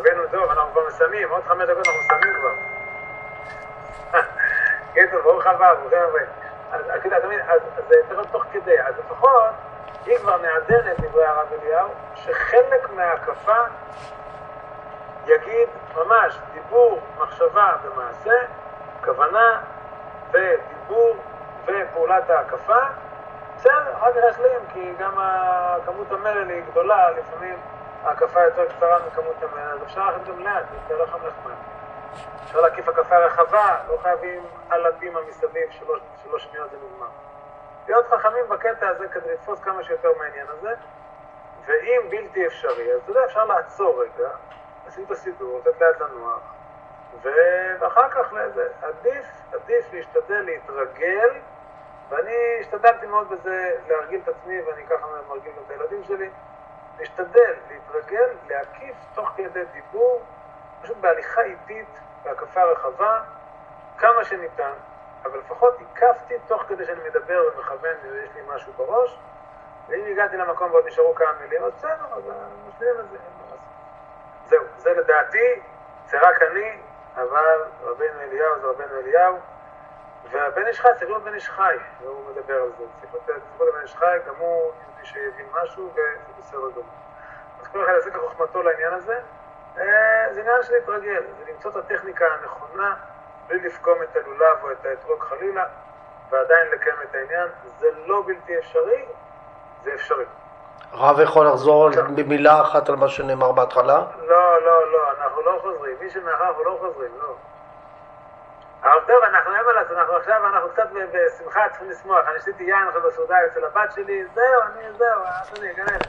הבאנו טוב, אנחנו כבר מסיימים, עוד 5 דקות אנחנו מסיימים כבר. כן, ברוך הבא, ברוכים הבאים. אז זה צריך להיות תוך כדי, אז לפחות היא כבר נעדנת דברי הרב אליהו, שחלק מההקפה יגיד ממש דיבור, מחשבה ומעשה, כוונה ודיבור ופעולת ההקפה. בסדר, אחר כך ישלים, כי גם כמות המלל היא גדולה, לפעמים ההקפה יותר קצרה מכמות המלל, אז אפשר להכניס גם לאט, זה לא חמש מעט. אפשר להקיף הקפה רחבה, לא חייבים על הבימה מסביב, 3 שניות זה נגמר. להיות חכמים בקטע הזה כדי לתפוס כמה שיותר מהעניין הזה, ואם בלתי אפשרי, אז אתה יודע, אפשר לעצור רגע, לשים את הסידור, לתת לאט לנוח, ואחר כך עדיף להשתדל להתרגל, ואני השתדלתי מאוד בזה להרגיל את עצמי, ואני ככה מרגיל את הילדים שלי, להשתדל, להתרגל, להקיף תוך כדי דיבור, פשוט בהליכה איטית, בהקפה רחבה, כמה שניתן, אבל לפחות הקפתי תוך כדי שאני מדבר ומכוון ויש לי משהו בראש, ואם הגעתי למקום ועוד נשארו כמה מילים, אז בסדר, אז משלים את זה. זהו, זה לדעתי, זה רק אני, אבל רבינו אליהו זה רבינו אליהו, והבן איש חי, צריך להיות בן איש חי, והוא מדבר על זה. צריך להיות בן איש חי, גם הוא יהודי שיבין משהו, וזה בסדר גמור. אז כל אחד יעשה כחוכמתו לעניין הזה, זה עניין של להתרגל, זה למצוא את הטכניקה הנכונה, בלי לפקום את הלולב או את האתרוג חלילה, ועדיין לקיים את העניין. זה לא בלתי אפשרי, זה אפשרי. הרב יכול לחזור במילה אחת על מה שנאמר בהתחלה? לא, אנחנו לא חוזרים. מי שמאחר אנחנו לא חוזרים, לא. הרב טוב, אנחנו אין מה לעשות, אנחנו קצת בשמחה צריכים לשמוח. אני שתיתי יין עכשיו בסעודה אצל הבת שלי, זהו, אני אגנן.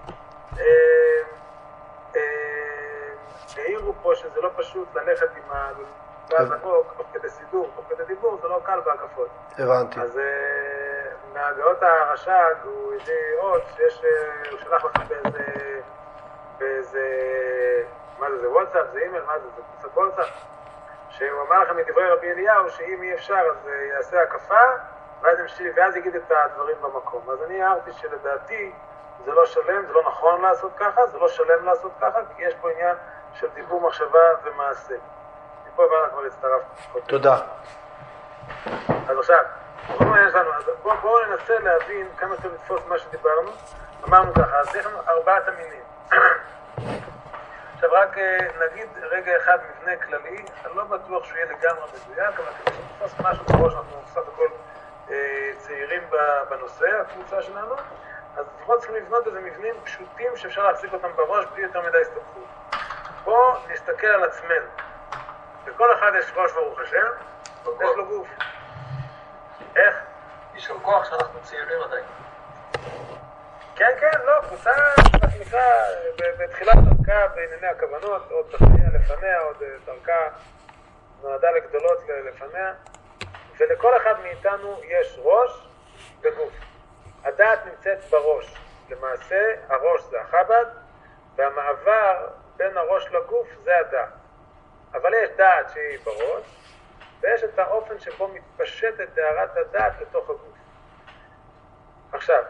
העירו פה שזה לא פשוט ללכת עם הלולב תוך כדי סידור, תוך כדי דיבור, זה לא קל בהקפות. הבנתי. אז מהגאות הרש"ג הוא הביא עוד הוא שלח לכם באיזה, מה זה וואטסאפ, זה אימייל, מה זה קבוצת וואטסאפ, שהוא אמר לכם מדברי רבי אליהו שאם אי אפשר אז יעשה הקפה ואז יגיד את הדברים במקום. אז אני הערתי שלדעתי זה לא שלם, זה לא נכון לעשות ככה, זה לא שלם לעשות ככה, כי יש פה עניין של דיבור, מחשבה ומעשה. מפה ואנחנו כבר הצטרפנו. תודה. אז עכשיו, בואו ננסה להבין כמה טוב לתפוס מה שדיברנו. אמרנו ככה, אז יש לנו 4 המינים. עכשיו רק נגיד רגע אחד מבנה כללי, אני לא בטוח שהוא יהיה לגמרי מדויק, אבל כדי שנתפוס משהו בראש, אנחנו בסך הכל צעירים בנושא, הקבוצה שלנו, אז לפחות צריכים לבנות איזה מבנים פשוטים שאפשר להחזיק אותם בראש בלי יותר מדי הסתבכות. בואו נסתכל על עצמנו. לכל אחד יש ראש ברוך השם, יש לו גוף. איך? יישר כוח שאנחנו צעירים עדיין. כן, לא, קבוצה נקרא בתחילת דרכה בענייני הכוונות, עוד בשנייה לפניה, עוד דרכה נועדה לגדולות לפניה, ולכל אחד מאיתנו יש ראש וגוף. הדעת נמצאת בראש. למעשה, הראש זה החב"ד, והמעבר בין הראש לגוף זה הדעת. אבל יש דעת שהיא בראש, ויש את האופן שבו מתפשטת טהרת הדעת לתוך הגוף. עכשיו,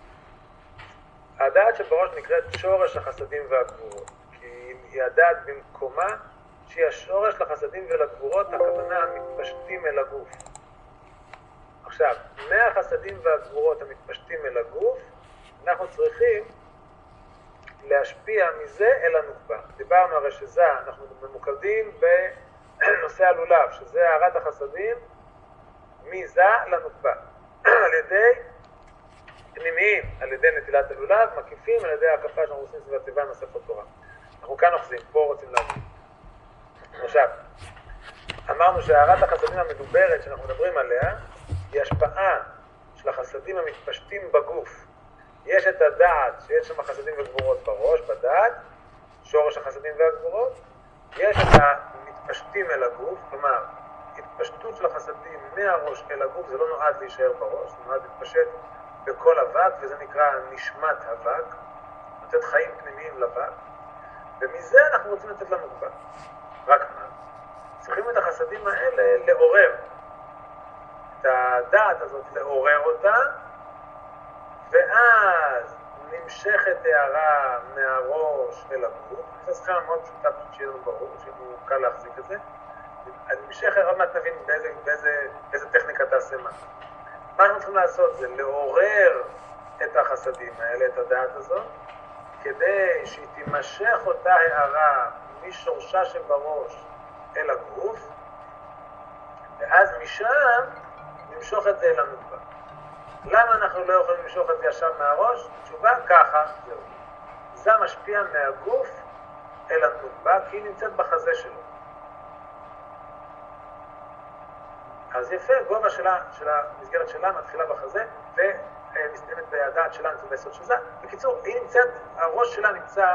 הדעת שבראש נקראת שורש החסדים והגבורות, כי היא הדעת במקומה שהיא השורש לחסדים ולגבורות, הכוונה המתפשטים אל הגוף. עכשיו, מהחסדים והגבורות המתפשטים אל הגוף, אנחנו צריכים להשפיע מזה אל הנוקבה. דיברנו הרי שזה, אנחנו ממוקדים בנושא הלולב, שזה הערת החסדים מזה לנוקבה. על ידי פנימיים, על ידי נטילת הלולב, מקיפים על ידי ההקפה שאנחנו עושים סביב הטבע מספר תורה. אנחנו כאן אוחזים, פה רוצים להגיד. עכשיו, אמרנו שהערת החסדים המדוברת שאנחנו מדברים עליה, היא השפעה של החסדים המתפשטים בגוף. יש את הדעת שיש שם חסדים וגבורות בראש, בדעת, שורש החסדים והגבורות. יש את המתפשטים אל הגוף, כלומר, התפשטות של החסדים מהראש אל הגוף, זה לא נועד להישאר בראש, זה נועד להתפשט בכל אבק, וזה נקרא נשמת אבק, לתת חיים פנימיים לאבק, ומזה אנחנו רוצים לתת לנוקבה. רק מה? צריכים את החסדים האלה לעורר. את הדעת הזאת לעורר אותה, ואז נמשכת הערה מהראש אל הגוף. זו סכמה מאוד פשוטה, פשוט שיהיה לנו ברור, שיהיה לנו קל להחזיק את זה. נמשכת, עוד מעט נבין באיזה טכניקה תעשה מה. מה אנחנו צריכים לעשות זה לעורר את החסדים האלה, את הדעת הזאת, כדי שהיא תימשך אותה הערה משורשה שבראש אל הגוף, ואז משם נמשוך את זה אל הנוקבה. למה אנחנו לא יכולים למשוך את זה ישר מהראש? תשובה, ככה, זהו. זה משפיע מהגוף אל הנוקבה, כי היא נמצאת בחזה שלו. אז יפה, גובה של המסגרת שלה מתחילה בחזה, ומסתיימת בדעת שלה נמצאת ביסוד של זה. בקיצור, היא נמצאת, הראש שלה נמצא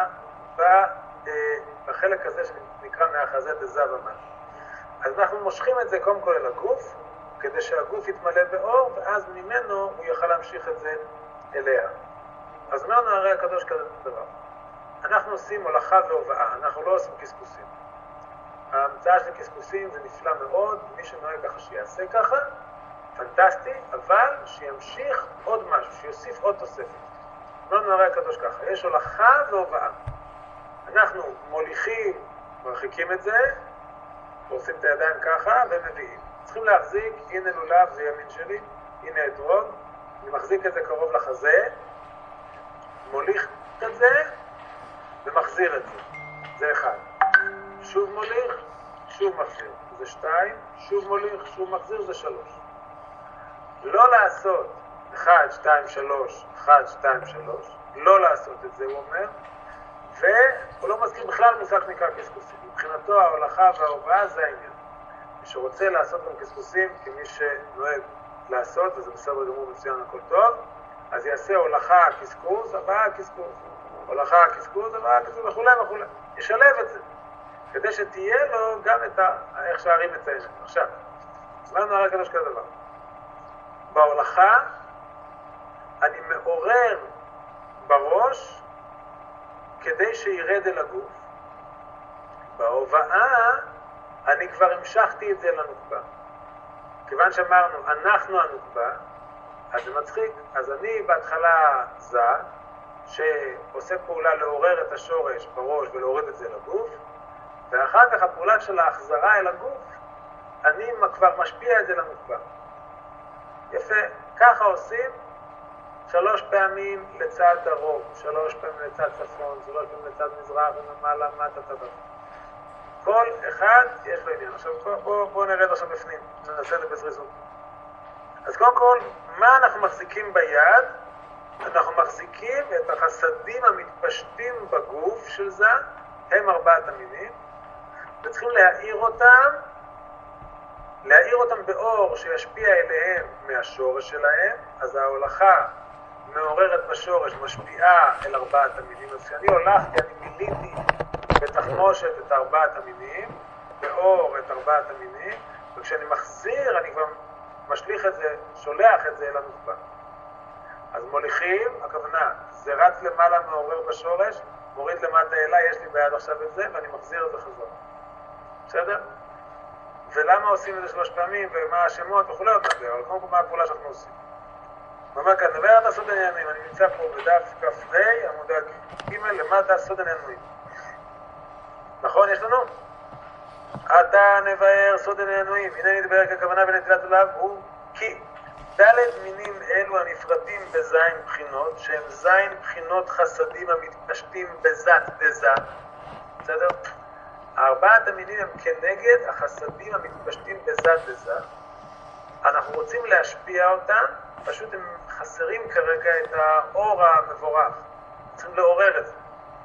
בחלק הזה שנקרא מהחזה דזה ומעלה. אז אנחנו מושכים את זה קודם כל אל הגוף, כדי שהגוף יתמלא באור, ואז ממנו הוא יוכל להמשיך את זה אליה. אז אמרנו הרי הקדוש כזה דבר. אנחנו עושים הולכה והובאה, אנחנו לא עושים קסקוסים. ההמצאה של קסקוסים זה נפלא מאוד, מי שנוהג ככה שיעשה ככה, פנטסטי, אבל שימשיך עוד משהו, שיוסיף עוד תוספת. אמרנו הרי הקדוש ככה, יש הולכה והובאה. אנחנו מוליכים, מרחיקים את זה, עושים את הידיים ככה ומביאים. צריכים להחזיק, הנה לולב, זה ימין שלי, הנה אתרוג, אני מחזיק את זה קרוב לחזה, מוליך את זה ומחזיר את זה. זה אחד. שוב מוליך, שוב מחזיר. זה 2, שוב מוליך, שוב מחזיר, זה 3. לא לעשות 1, 2, 3, 1, 2, 3, לא לעשות את זה, הוא אומר, והוא לא מזכיר בכלל מושג שנקרא קסקוסים. מבחינתו ההולכה וההובאה זה העניין. מי שרוצה לעשות גם קסקוסים, כמי שנוהג לעשות, וזה בסדר גמור מצוין הכל טוב, אז יעשה הולכה קסקוס, הבאה קסקוס, הולכה קסקוס, הבאה קסקוס וכו' וכו'. ישלב את זה, כדי שתהיה לו גם את איך שהערים מציינת. עכשיו, זמנו הרי הקדוש כזה דבר. בהולכה אני מעורר בראש כדי שירד אל הגוף. בהובאה אני כבר המשכתי את זה לנוקבה. כיוון שאמרנו, אנחנו הנוקבה, אז זה מצחיק. אז אני בהתחלה זה, שעושה פעולה לעורר את השורש בראש ולהוריד את זה לגוף, ואחר כך הפעולה של ההחזרה אל הגוף, אני כבר משפיע את זה לנוקבה. יפה, ככה עושים 3 פעמים לצד דרום, 3 פעמים לצד צפון, 3 פעמים לצד מזרח ומעלה, מטה, תבח. כל אחד יש לו עניין. עכשיו בואו נרד עכשיו בפנים, ננסה את זה בזריזות. אז קודם כל, מה אנחנו מחזיקים ביד? אנחנו מחזיקים את החסדים המתפשטים בגוף של זה, הם 4 המינים, וצריכים להאיר אותם באור שישפיע אליהם מהשורש שלהם. אז ההולכה מעוררת בשורש, משפיעה אל 4 המינים. אז כשאני הולכתי, אני מיליתי בתחמושת את 4 המינים, באור את 4 המינים, וכשאני מחזיר, אני כבר משליך את זה, שולח את זה אל הנוקבה. אז מוליכים, הכוונה, זה רץ למעלה, מעורר בשורש, מוריד למטה אליי, יש לי ביד עכשיו את זה, ואני מחזיר את זה חזרה. בסדר? ולמה עושים את זה 3 פעמים, ומה השמות וכו' עוד נדבר, אבל קודם כל מה הפעולה שאנחנו עושים. הוא אומר כאן, נדבר על סוד העניינים, אני נמצא פה בדף כ"ה, עמוד ג' למטה סוד העניינים. נכון, יש לנו? עתה נבאר סוד העניינים, הנה נדבר ככוונה בנטילת עליו, הוא כי ד' מינים אלו הנפרדים בזין בחינות, שהם זין בחינות חסדים המתפשטים בזת דזה. בסדר? 4 המינים הם כנגד החסדים המתפשטים בזת דזה. אנחנו רוצים להשפיע אותם, פשוט הם חסרים כרגע את האור המבורך. צריכים לעורר את זה.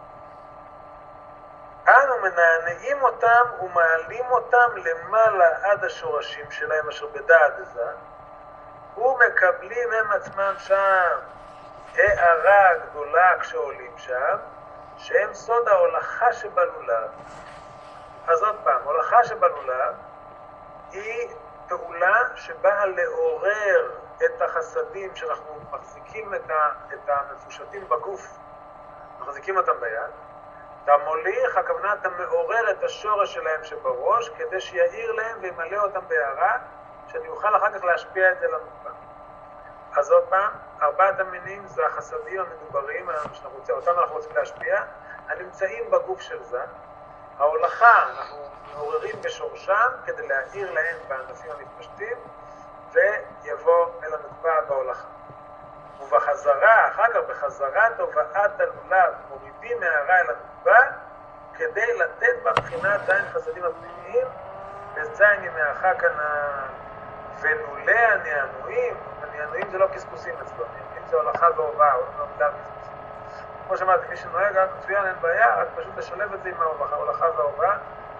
אנו מנענעים אותם ומעלים אותם למעלה עד השורשים שלהם אשר בדעת דזה, ומקבלים הם עצמם שם הערה גדולה כשעולים שם, שהם סוד ההולכה שבלולב. אז עוד פעם, הולכה שבלולב היא פעולה שבאה לעורר את החסדים שאנחנו מחזיקים את המפושטים בגוף, מחזיקים אותם ביד. אתה מוליך, הכוונה אתה מעורר את השורש שלהם שבראש, כדי שיעיר להם וימלא אותם בהערה, שאני אוכל אחר כך להשפיע את זה לנוקבה. אז עוד פעם, ארבעת המינים זה החסדים המדוברים, אותם אנחנו רוצים להשפיע, הנמצאים בגוף של זה. ההולכה, אנחנו מעוררים בשורשם כדי להאיר להם בענפים המתפשטים, ויבוא אל הנוקבה בהולכה. ובחזרה, אחר כך בחזרת הובאת הלולב, מורידים מהערה אל הנוקבה, כדי לתת בה בחינת זין חסדים הפנימיים, וזין ימי החכן ולולי הנענועים, הנענועים זה לא קסקוסים אצלו, הנענועים זה הולכה והובאה, הוא לא מדר קסקוסים. כמו שאמרתי, מי שנוהג רק מצוין, אין בעיה, רק פשוט לשלב את זה עם ההולכה וההובאה.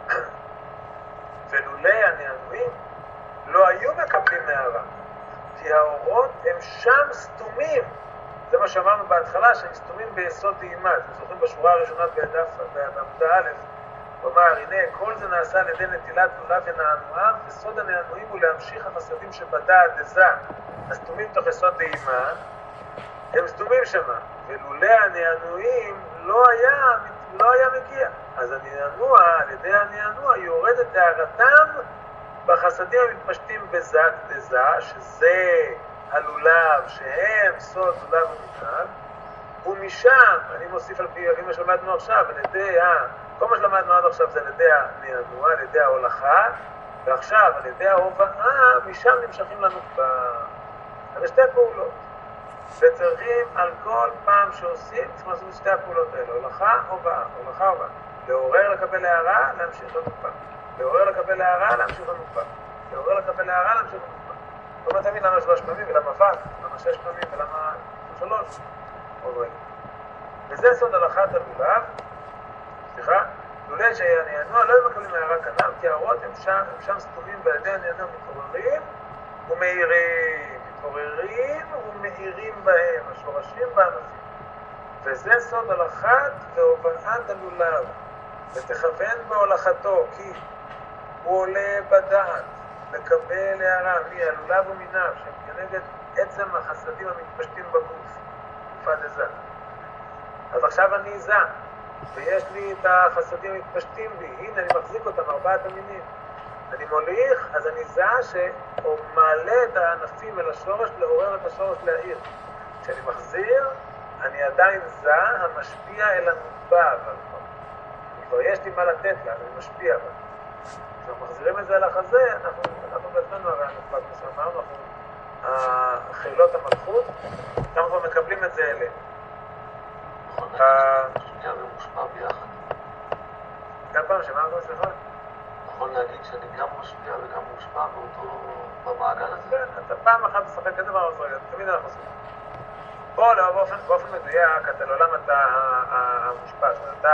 ולולי הנענועים לא היו מקבלים מהערה, כי האורות הם שם סתומים. זה מה שאמרנו בהתחלה, שהם סתומים ביסוד טעימה. אתם זוכרים בשורה הראשונה בעמודה א', הוא אמר, הנה, כל זה נעשה על ידי נטילת לולב ונענועיו, וסוד הנענועים הוא להמשיך החסדים שבדעת דזה, הסתומים תוך יסוד טעימה, הם סתומים שמה, ולולי הנענועים לא היה מגיע. אז הנענוע, על ידי הנענוע, יורד את הערתם בחסדים המתפשטים בזת דזה, שזה הלולב, שהם סוד לולב ומתנב, ומשם, אני מוסיף על פי מה שלמדנו עכשיו, כל מה שלמדנו עד עכשיו זה על ידי הנענוע, על ידי ההולכה, ועכשיו על ידי ההובאה, משם נמשכים לנו על שתי פעולות. וצריכים על כל פעם שעושים, צריכים לעשות שתי הפעולות האלה, הולכה, הובאה, הולכה, הובאה. לעורר לקבל הערה, להמשיך לנוקבה. לעורר לקבל הערה, להמשיך לנוקבה. לעורר לקבל הערה, להמשיך לנוקבה. זאת אומרת, תמיד למה 3 פעמים, ולמה ו', למה 6 פעמים, ולמה 3. עוברים. וזה סוד הלכת הלולב, לולי שהנענוע לא מקבלים הערה כנב, כי האורות הם שם סתומים, ועל ידי הנענוע מתעוררים ומאירים. מתעוררים ומאירים בהם, השורשים בענפים. וזה סוד הלכת והובאת הלולב, ותכוון בהולכתו, כי הוא עולה בדעת לקבל הערה מהלולב ומיניו, שהם כנגד עצם החסדים המתפשטים בגוף, תקופה דזה. אז עכשיו אני זה, ויש לי את החסדים המתפשטים בי, הנה אני מחזיק אותם, 4 המינים. אני מוליך, אז אני זה שהוא מעלה את הענפים אל השורש, לעורר את השורש להעיר. כשאני מחזיר, אני עדיין זה המשפיע אל הנוקבה, אבל כבר יש לי מה לתת לה, אני משפיע בה. כשאנחנו מחזירים את זה על החזה, אנחנו בעצמנו הרי הנוקבה, כמו שאמרנו, חילות המלכות, אנחנו כבר מקבלים את זה אליהם. משפיע ומושפע ביחד. גם פעם שמענו, סליחה? יכול להגיד שאני גם משפיע וגם מושפע במעגל הזה? כן, אתה פעם אחת משחק כזה דבר, תמיד אנחנו עושים. פה באופן מדויק, אתה לעולם אתה המושפע,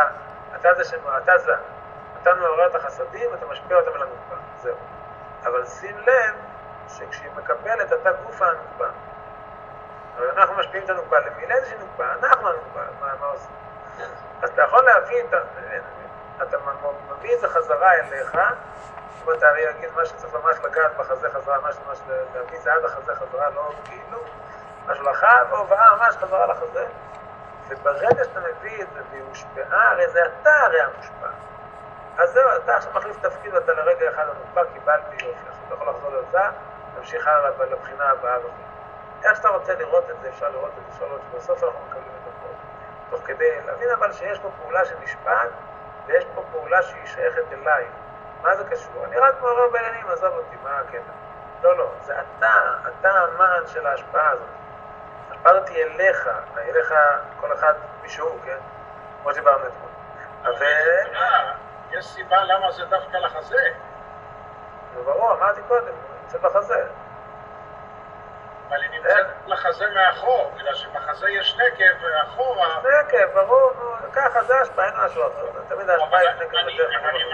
אתה זה. אתה מעורר את החסדים, אתה משפיע אותם אל הנוקבה, זהו. אבל שים לב שכשהיא מקבלת אתה גוף הנוקבה. אנחנו משפיעים את הנוקבה, לאיזושהי נוקבה, אנחנו הנוקבה, מה עושים? אז אתה יכול להביא אתה מביא את זה חזרה אליך, זאת אומרת, הרי יגיד מה שצריך ממש לגעת בחזה חזרה, ממש להביא זה עד החזה חזרה, לא כאילו, משהו לחה, והובאה ממש חזרה לחזה, וברגע שאתה מביא את זה והיא מושפעה, הרי זה אתה הרי המושפע. אז זהו, אתה עכשיו מחליף תפקיד ואתה לרגע אחד המושפע, קיבלתי יופי, עכשיו אתה יכול לחזור לזה, תמשיך הלאה לבחינה הבאה וכו'. איך שאתה רוצה לראות את זה, אפשר לראות את זה, אפשר לראות שבסוף אנחנו מקבלים את הכל. תוך כדי להבין אבל שיש פה פעולה שנשפעת, ויש פה פעולה שהיא שייכת אליי. מה זה קשור? אני רק מעורר בעניינים, עזב אותי, מה הקטע? לא, זה אתה המן של ההשפעה הזאת. עברתי אליך כל אחד מישהו, כן? כמו שדיברנו אתמול. יש סיבה למה זה דווקא לחזה. ברור, אמרתי קודם, נמצאת לחזה. אבל היא נמצאת לחזה מאחור, בגלל שבחזה יש נקב ואחורה... נקב, ברור, ככה זה השפעה, אין משהו אחר. תמיד ההשפעה יש נקב בדרך.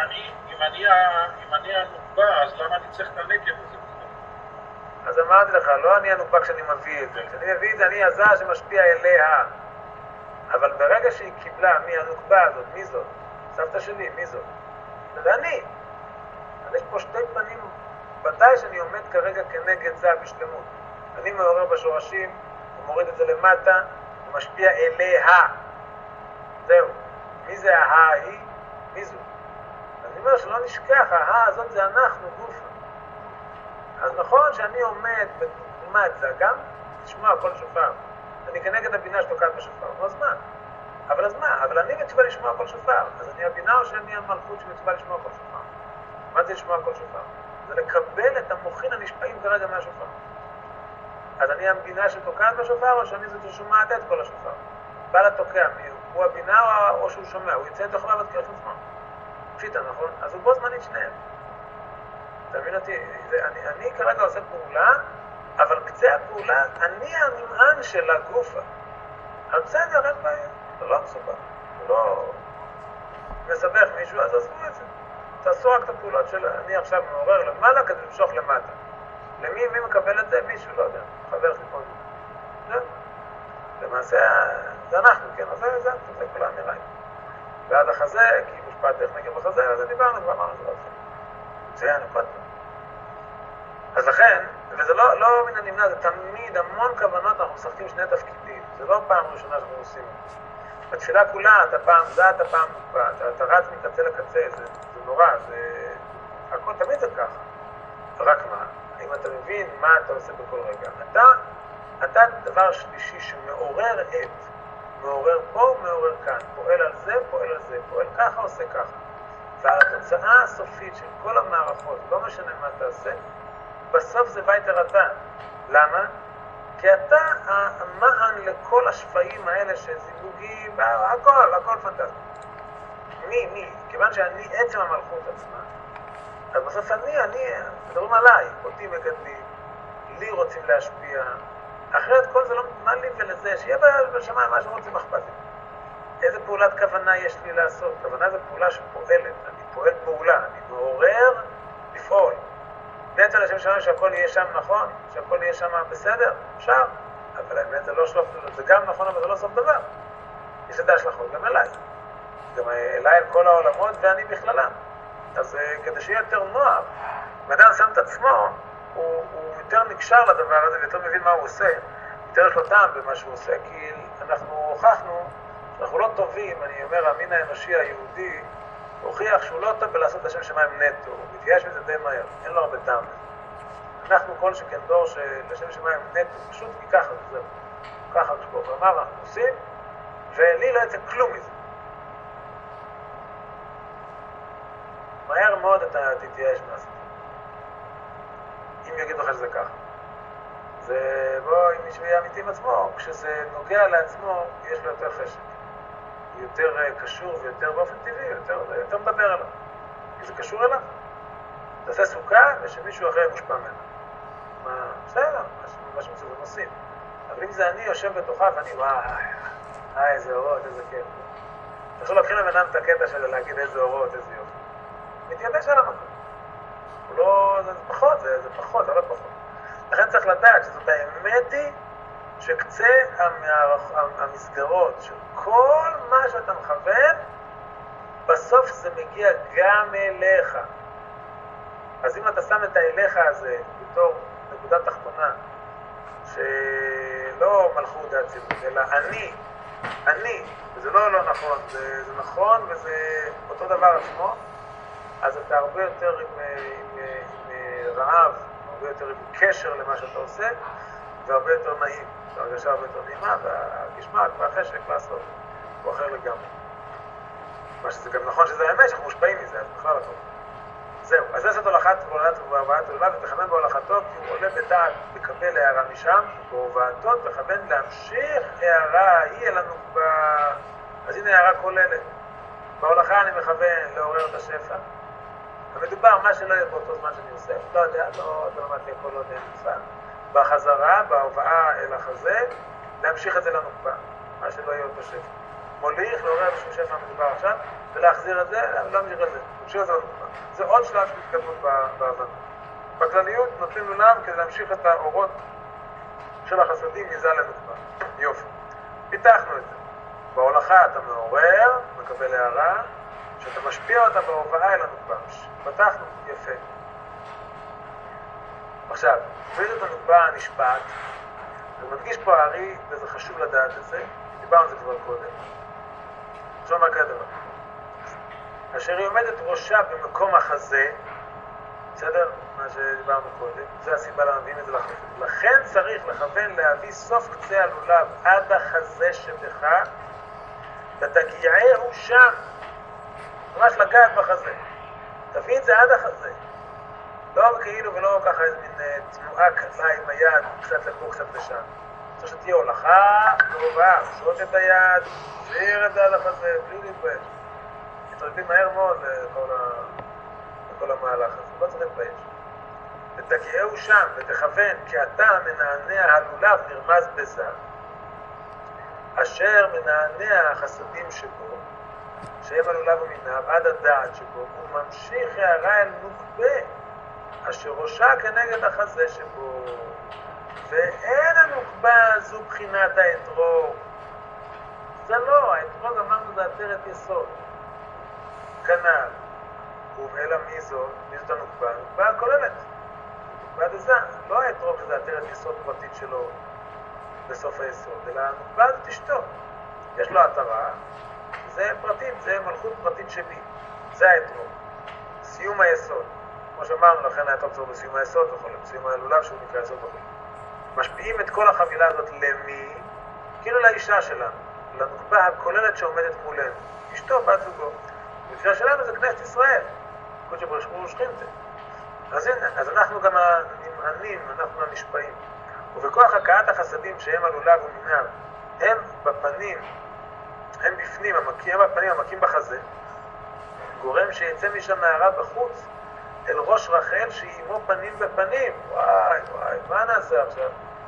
אם אני הנוקבה, אז למה אני צריך את הנקב הזה? אז אמרתי לך, לא אני הנוקבה כשאני מביא את זה. כשאני מביא את זה, אני הזה שמשפיע אליה. אבל ברגע שהיא קיבלה מי הנוקבה הזאת, מי זאת? סבתא שלי, מי זאת? זה אני. אז יש פה שתי פנים, ודאי שאני עומד כרגע כנגד זה בשלמות. אני מעורר בשורשים, הוא מוריד את זה למטה, הוא משפיע אליה. זהו. מי זה ההיא? מי זו? אני אומר שלא נשכח, הזאת זה אנחנו, גוף. אז נכון שאני עומד בדוגמת זה, גם לשמוע קול שופר. אני כנגד הבינה שתוקעת בשופר. נו, אז מה? אז מה? אבל אני מצווה לשמוע קול שופר. אז אני הבינה או שאני המלכות שמצווה לשמוע קול שופר? מה זה לשמוע קול שופר? זה לקבל את המוחין הנשפעים כרגע מהשופר. אז אני הבינה שתוקעת בשופר, או שאני זאת ששומעת את כל השופר? בעל התוקע, הוא הבינה או שהוא שומע? הוא יצא את החובה ותקרח עצמו. פשיטה, נכון? אז הוא בו זמנית שניהם. תבין אותי, אני כרגע עושה פעולה, אבל קצה הפעולה, אני הנמען של הגופה. אז בסדר, אין בעיה, זה לא מסובך, זה לא מסבך מישהו, אז עזבו את זה. תעשו רק את הפעולות של אני עכשיו מעורר למעלה כדי למשוך למטה. מי מקבל את זה? מישהו, לא יודע, חבר שלי פה. למעשה, זה אנחנו, כן, אז זה כל האמירה. ועד החזה, כי משפט איך נגיד בחזה, אז דיברנו כבר, אמרנו זה לא עושה. מצוין, הכל טוב. אז לכן, וזה לא מן הנמנע, זה תמיד המון כוונות, אנחנו משחקים שני תפקידים. זה לא פעם ראשונה שאנחנו עושים את זה. בתפילה כולה, אתה פעם זה, אתה פעם מוקפא, אתה רץ מקצה לקצה, זה נורא, הכל תמיד זה ככה. רק מה? אם אתה מבין מה אתה עושה בכל רגע, אתה דבר שלישי שמעורר מעורר פה, מעורר כאן, פועל על זה, פועל ככה, עושה ככה. והתוצאה הסופית של כל המערכות, לא משנה מה אתה עושה, בסוף זה וייטר אתה. למה? כי אתה המען לכל השפעים האלה שזיווגים, הכל פנטסטי. מי? כיוון שאני עצם המלכות עצמה, אז בסוף מדברים עליי, אותי מגדלים, לי רוצים להשפיע, אחרת כל זה לא מה לי ולזה, שיהיה בשמיים מה שרוצים אכפת לי. איזה פעולת כוונה יש לי לעשות? כוונה זה פעולה שפועלת, אני פועל פעולה, אני מעורר לפעול. נטע לשם שמיים שהכל יהיה שם נכון, שהכל יהיה שם בסדר, אפשר, אבל האמת זה לא שלוף, זה גם נכון אבל זה לא סוף דבר. יש את ההשלכות גם אליי. גם אליי על כל העולמות ואני בכללם. אז כדי שיהיה יותר נוח, אדם שם את עצמו, הוא יותר נקשר לדבר הזה ויותר מבין מה הוא עושה, יותר יש לו טעם במה שהוא עושה, כי אנחנו הוכחנו שאנחנו לא טובים, אני אומר, המין האנושי היהודי, הוכיח שהוא לא טוב בלעשות לשם שמיים נטו, הוא מתייאש מזה די מהר, אין לו הרבה טעם. אנחנו כל שכן דור שלשם שמיים נטו, פשוט כי ככה זה, ככה כשבוך אמר, אנחנו עושים, ולי לא יצא כלום מזה. מהר מאוד אתה תתייאש מהסיפור. אם יגידו לך שזה ככה. זה אם מישהו יהיה אמיתי עם עצמו, כשזה נוגע לעצמו, יש לו יותר חשק. הוא יותר קשור ויותר באופן טבעי, יותר מדבר אליו. כי זה קשור אליו. תעשה סוכה ושמישהו אחר מושפע ממנו. בסדר, מה שמצא זה נושאים. אבל אם זה אני יושב בתוכה ואני, איזה אורות, איזה כיף. תחשוב להתחיל לבנם את הקטע של להגיד איזה אורות, איזה יופי. מתייבש על המקום. זה פחות, זה פחות, זה לא פחות. לכן צריך לדעת שזאת האמת היא שקצה המסגרות של כל מה שאתה מכוון, בסוף זה מגיע גם אליך. אז אם אתה שם את האליך הזה בתור נקודה תחתונה, שלא מלכות דעצילות, אלא אני, וזה לא נכון, זה נכון וזה אותו דבר עצמו, אז אתה הרבה יותר עם רעב, הרבה יותר עם קשר למה שאתה עושה, והרבה יותר נעים. ההרגשה הרבה יותר נעימה, והגשמק והחשק לעשות הוא אחר לגמרי. מה שזה גם נכון שזה האמת, שאנחנו מושפעים מזה, אז בכלל הכל. זהו, אז לעשות הולכת ועולת ובהבאת עולה, ותכוון בהולכתו, כי הוא עולה בדעת לקבל הערה משם, ובהובאתו תכוון להמשיך הערה, היא לנו אז הנה הערה כוללת. בהולכה אני מכוון לעורר את השפע. המדובר, מה שלא יהיה באותו זמן שאני עושה, לא יודע, לא למדתי הכל, לא יודע נמצא. בחזרה, בהובאה אל החזה, להמשיך את זה לנוקפה, מה שלא יהיה אותו שפע. מוליך, לעורר איזשהו שפע המדובר עכשיו, ולהחזיר את זה, לא להמשיך את זה, להמשיך את זה לנוקפה. זה עוד שלב של התקדמות בהבנה. בכלליות נותנים לולם כדי להמשיך את האורות של החסדים מזה לנוקפה. יופי. פיתחנו את זה. בהולכה אתה מעורר, מקבל הערה, שאתה משפיע אותה בהובאה אל הנוקבה. פתחנו, יפה. עכשיו, עובדת הנוקבה הנשפעת, ומדגיש פה הארי, וזה חשוב לדעת את זה, דיברנו על זה כבר קודם. עכשיו מה כזה דבר? אשר היא עומדת ראשה במקום החזה, בסדר? מה שדיברנו קודם, זה הסיבה למה מביאים את זה לחפות. לכן צריך לכוון להביא סוף קצה הלולב עד החזה שבך, ותגיעהו שם, ממש לגעת בחזה. תביא את זה עד החזה. לא כאילו ולא ככה איזה מין תנועה קלה עם היד, קצת לפה, קצת לשם. צריך שתהיה הולכה, קרובה, שוט את היד, זהיר את זה עד החזה, בלי להתבייש. מתרגלים מהר מאוד לכל המהלך הזה, לא צריך להתבייש. ותגיעהו שם ותכוון, כי אתה מנענע הלולב נרמז בזה, אשר מנענע החסדים שבו, שהם הלולב ומיניו, עד הדעת שבו, הוא ממשיך הערה אל נוקבה, אשר ראשה כנגד החזה שבו, ואין הנוקבה זו בחינת האתרוג. זה לא, האתרוג אמרנו זה עטרת יסוד. כנ"ל. ואלא מי זאת הנוקבה? הנוקבה הכוללת. נוקבה דזה. לא האתרוג שזה עטרת יסוד פרטית שלו בסוף היסוד, אלא הנוקבה זאת אשתו. יש לו עטרה, זה פרטית, זה מלכות פרטית שלי. זה האתרוג. סיום היסוד. כמו שאמרנו, לכן היה תוצר בסיום היסוד וכל, בסיום הלולב שהוא נקרא יסוד וכל. משפיעים את כל החבילה הזאת למי? כאילו לאישה שלנו, לנוקבה הכוללת שעומדת מולנו. אשתו, בת זוגו. במקרה שלנו זה כנסת ישראל. קודש ברוך הוא שכינתה. אז הנה, אז אנחנו גם הנמענים, אנחנו הנשפעים. ובכוח הכאת החסדים שהם הלולב ומיניו, הם בפנים, הם בפנים, הם בפנים, המקים בחזה, גורם שיצא משם נערה בחוץ, אל ראש רחל שאימו פנים בפנים. וואי, מה נעשה עכשיו?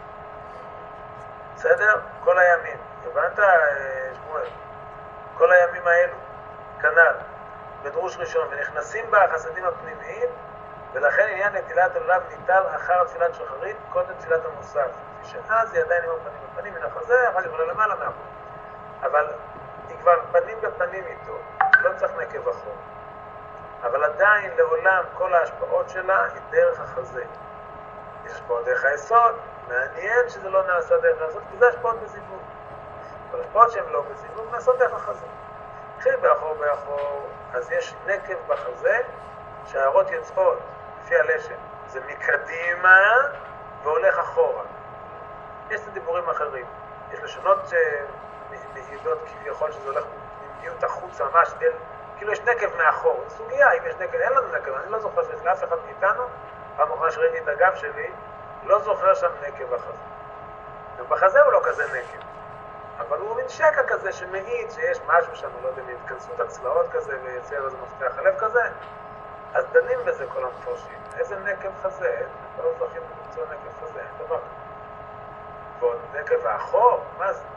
בסדר? כל הימים. הבנת, שמואל? כל הימים האלו. כנ"ל. בדרוש ראשון. ונכנסים בה החסדים הפנימיים, ולכן עניין נטילת הלולב ניטל אחר תפילת שחרית, קודם תפילת המוסף. שאז היא עדיין אימו פנים בפנים מן החזה, אחר יכולה למעלה מהחול. אבל היא כבר פנים בפנים איתו. לא צריך נקב אחור. אבל עדיין לעולם כל ההשפעות שלה היא דרך החזה. יש השפעות דרך היסוד, מעניין שזה לא נעשה דרך היסוד, כי זה השפעות בזיווג. אבל השפעות שהן לא בזיווג נעשות דרך החזה. התחיל באחור, אז יש נקב בחזה שהערות יוצאות לפי הלשם. זה מקדימה והולך אחורה. יש את הדיבורים האחרים. יש לשונות מעידות כביכול שזה הולך ממדיניות החוץ ממש אל... כאילו יש נקב מאחור, זו סוגיה, אם יש נקב, אין לנו נקב, אני לא זוכר שיש לאף אחד מאיתנו, פעם אחרונה שראיתי את הגב שלי, לא זוכר שם נקב בחזה. ובחזה הוא לא כזה נקב, אבל הוא מין שקע כזה שמעיד שיש משהו שם, לא יודע, התכנסות הצלעות כזה, ויציע איזה מפתח הלב כזה, אז דנים בזה כל המפרשים. איזה נקב חזה? לא זוכרים למצוא נקב חזה, אין דבר. ועוד נקב האחור, מה זה?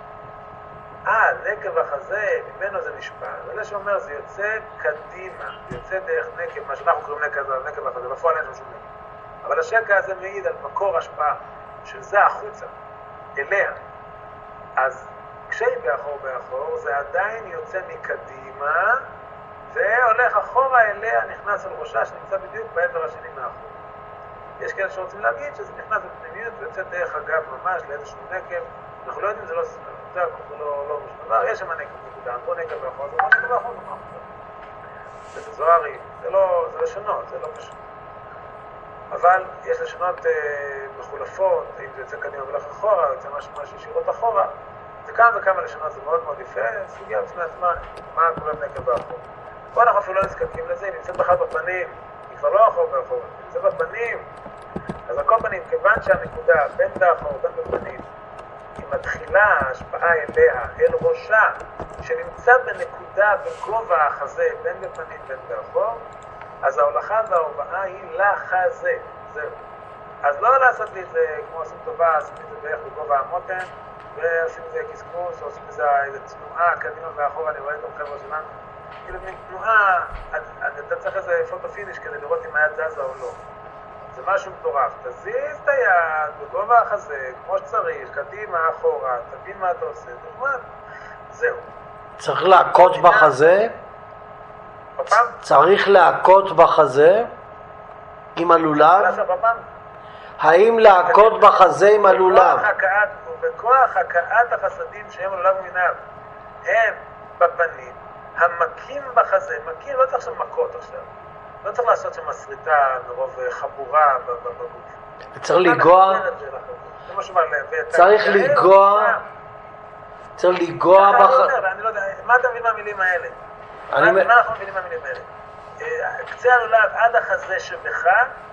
נקב החזה, ממנו זה נשפע. וזה שאומר, זה יוצא קדימה, זה יוצא דרך נקב, מה שאנחנו קוראים נקב החזה, בפועל אין שום נקב. אבל השקע הזה מעיד על מקור השפעה של זה החוצה, אליה. אז כשהיא באחור, זה עדיין יוצא מקדימה, והולך אחורה אליה, נכנס אל ראשה, שנמצא בדיוק בעבר השני מאחור. יש כאלה שרוצים להגיד שזה נכנס בפנימיות, ויוצא דרך הגב ממש לאיזשהו נקב. אנחנו לא יודעים, זה לא משהו דבר, יש שם נקב נקודה, פה נקב באחור, זה לא נקב באחור, זה זוהרי, זה לא לשונות, זה לא פשוט. אבל יש לשונות מחולפות, אם זה יוצא קדימה ולך אחורה, או יוצא משהו ישירות אחורה, זה כמה וכמה לשונות, זה מאוד מאוד יפה, סוגיה בפני עצמה, מה קורה בנקב באחור. פה אנחנו אפילו לא נזקקים לזה, היא נמצאת בכלל בפנים, היא כבר לא אחור באחור, היא נמצאת בפנים. אז על כל פנים, כיוון שהנקודה בין באחור בין בפנים, היא מתחילה ההשפעה אליה, אל ראשה, שנמצא בנקודה בגובה החזה, בין בפנים בין באחור, אז ההולכה וההורבעה היא לחזה, זהו. אז לא לעשות לי את זה, כמו עושים טובה, עושים את זה בערך בגובה המותן, ועושים את זה כסקוס, או עושים את זה איזו תנועה, קדימה ואחורה, אני רואה את החבר'ה שלנו, כאילו תנועה, אתה צריך איזה פוטו פיניש כדי לראות אם היד זזה או לא. זה משהו מטורף. תזיז את היד בגובה החזה, כמו שצריך, קדימה, אחורה, תבין מה אתה עושה, תחמד. זהו. צריך להכות בחזה? צריך להכות בחזה עם הלולב? האם להכות בחזה עם הלולב? ובכוח הכאת החסדים שהם הלולב ומיניו, הם בפנים, המכים בחזה, מכים, לא צריך עכשיו מכות עכשיו, לא צריך לעשות שם מסריטה מרוב חבורה בגוף. צריך לנגוע, צריך לנגוע, צריך לנגוע אני לא יודע, מה אתה מבין מהמילים האלה? מה אנחנו מבינים מהמילים האלה? קצה הלולב עד החזה שבך,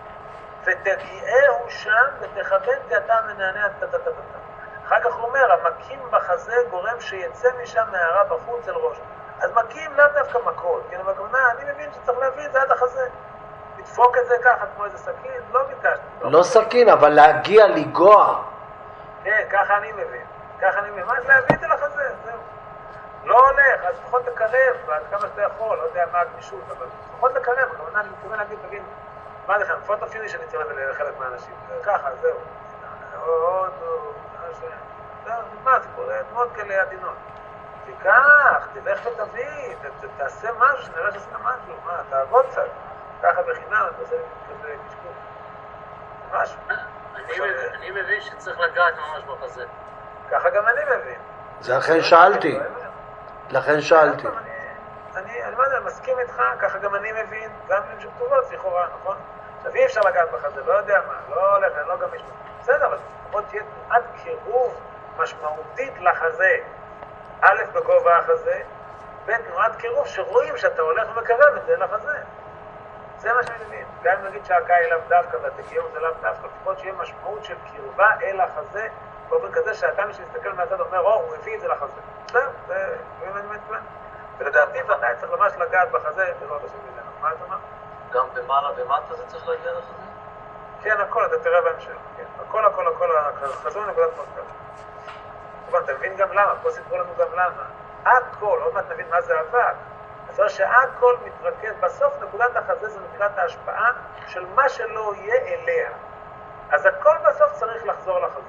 ותגיעהו שם ותכוון תיאתה מנענע טטטטטטה. אחר כך הוא אומר, המקים בחזה גורם שיצא משם מהערה בחוץ אל ראש. אז מקים לאו דווקא מכות, כן, אבל כמובן, אני מבין שצריך להביא את זה עד החזה. לדפוק את זה ככה כמו איזה סכין, לא ביקשתי. לא סכין, אבל להגיע, לגוע. כן, ככה אני מבין. ככה אני מבין. מה זה להביא את זה לחזה? זהו. לא הולך, אז לפחות לקרב, עד כמה שאתה יכול, לא יודע מה הגמישות, אבל לפחות לקרב, הכוונה, אני מתכוון להגיד, תבין, מה לכם, פוטו פיניש אני צריך לחלק מהאנשים. ככה, זהו. עוד, זהו, נגמר, סיפור, תמות כאלה עדינות. תיקח, תלך ותביא, תעשה משהו, שנראה שעשית משהו, מה, תעבוד קצת. ככה בחינם, אתה עושה כזה קשקוש. משהו. אני מבין שצריך לגעת ממש בחזה. ככה גם אני מבין. זה לכן שאלתי. לכן שאלתי. אני מסכים איתך, ככה גם אני מבין, גם מילים שכתובות, לכאורה, נכון? עכשיו אי אפשר לגעת בחזה, לא יודע מה, לא הולך, אני לא גם מישהו. בסדר, אבל לפחות תהיה תנועת קירוב משמעותית לחזה. א', בגובה החזה, ותנועת קירוב שרואים שאתה הולך ומקרב את זה לחזה. זה מה שאני מבין. גם אם נגיד שההקה היא לאו דווקא והתגיעו זה לאו דווקא, לפחות שיהיה משמעות של קרבה אל החזה, באופן כזה שאתה מי שמסתכל מהצד אומר, הוא הביא את זה לחזה. זהו, זה אני מתכוון. ולדעתי ודאי צריך ממש לגעת בחזה, זה לא עוד השם ממנו. מה אתה אומר? גם במעלה ומטה זה צריך להגיע לחזה? כן, הכל, אתה תראה בהמשך. הכל, חזון נקודת מרכז. אתה מבין גם למה, פה סיפרו לנו גם למה. הכל, עוד מעט נבין מה זה אבק. זאת שהכל מתרכז, בסוף נקודת החזה זה נקודת ההשפעה של מה שלא יהיה אליה. אז הכל בסוף צריך לחזור לחזה.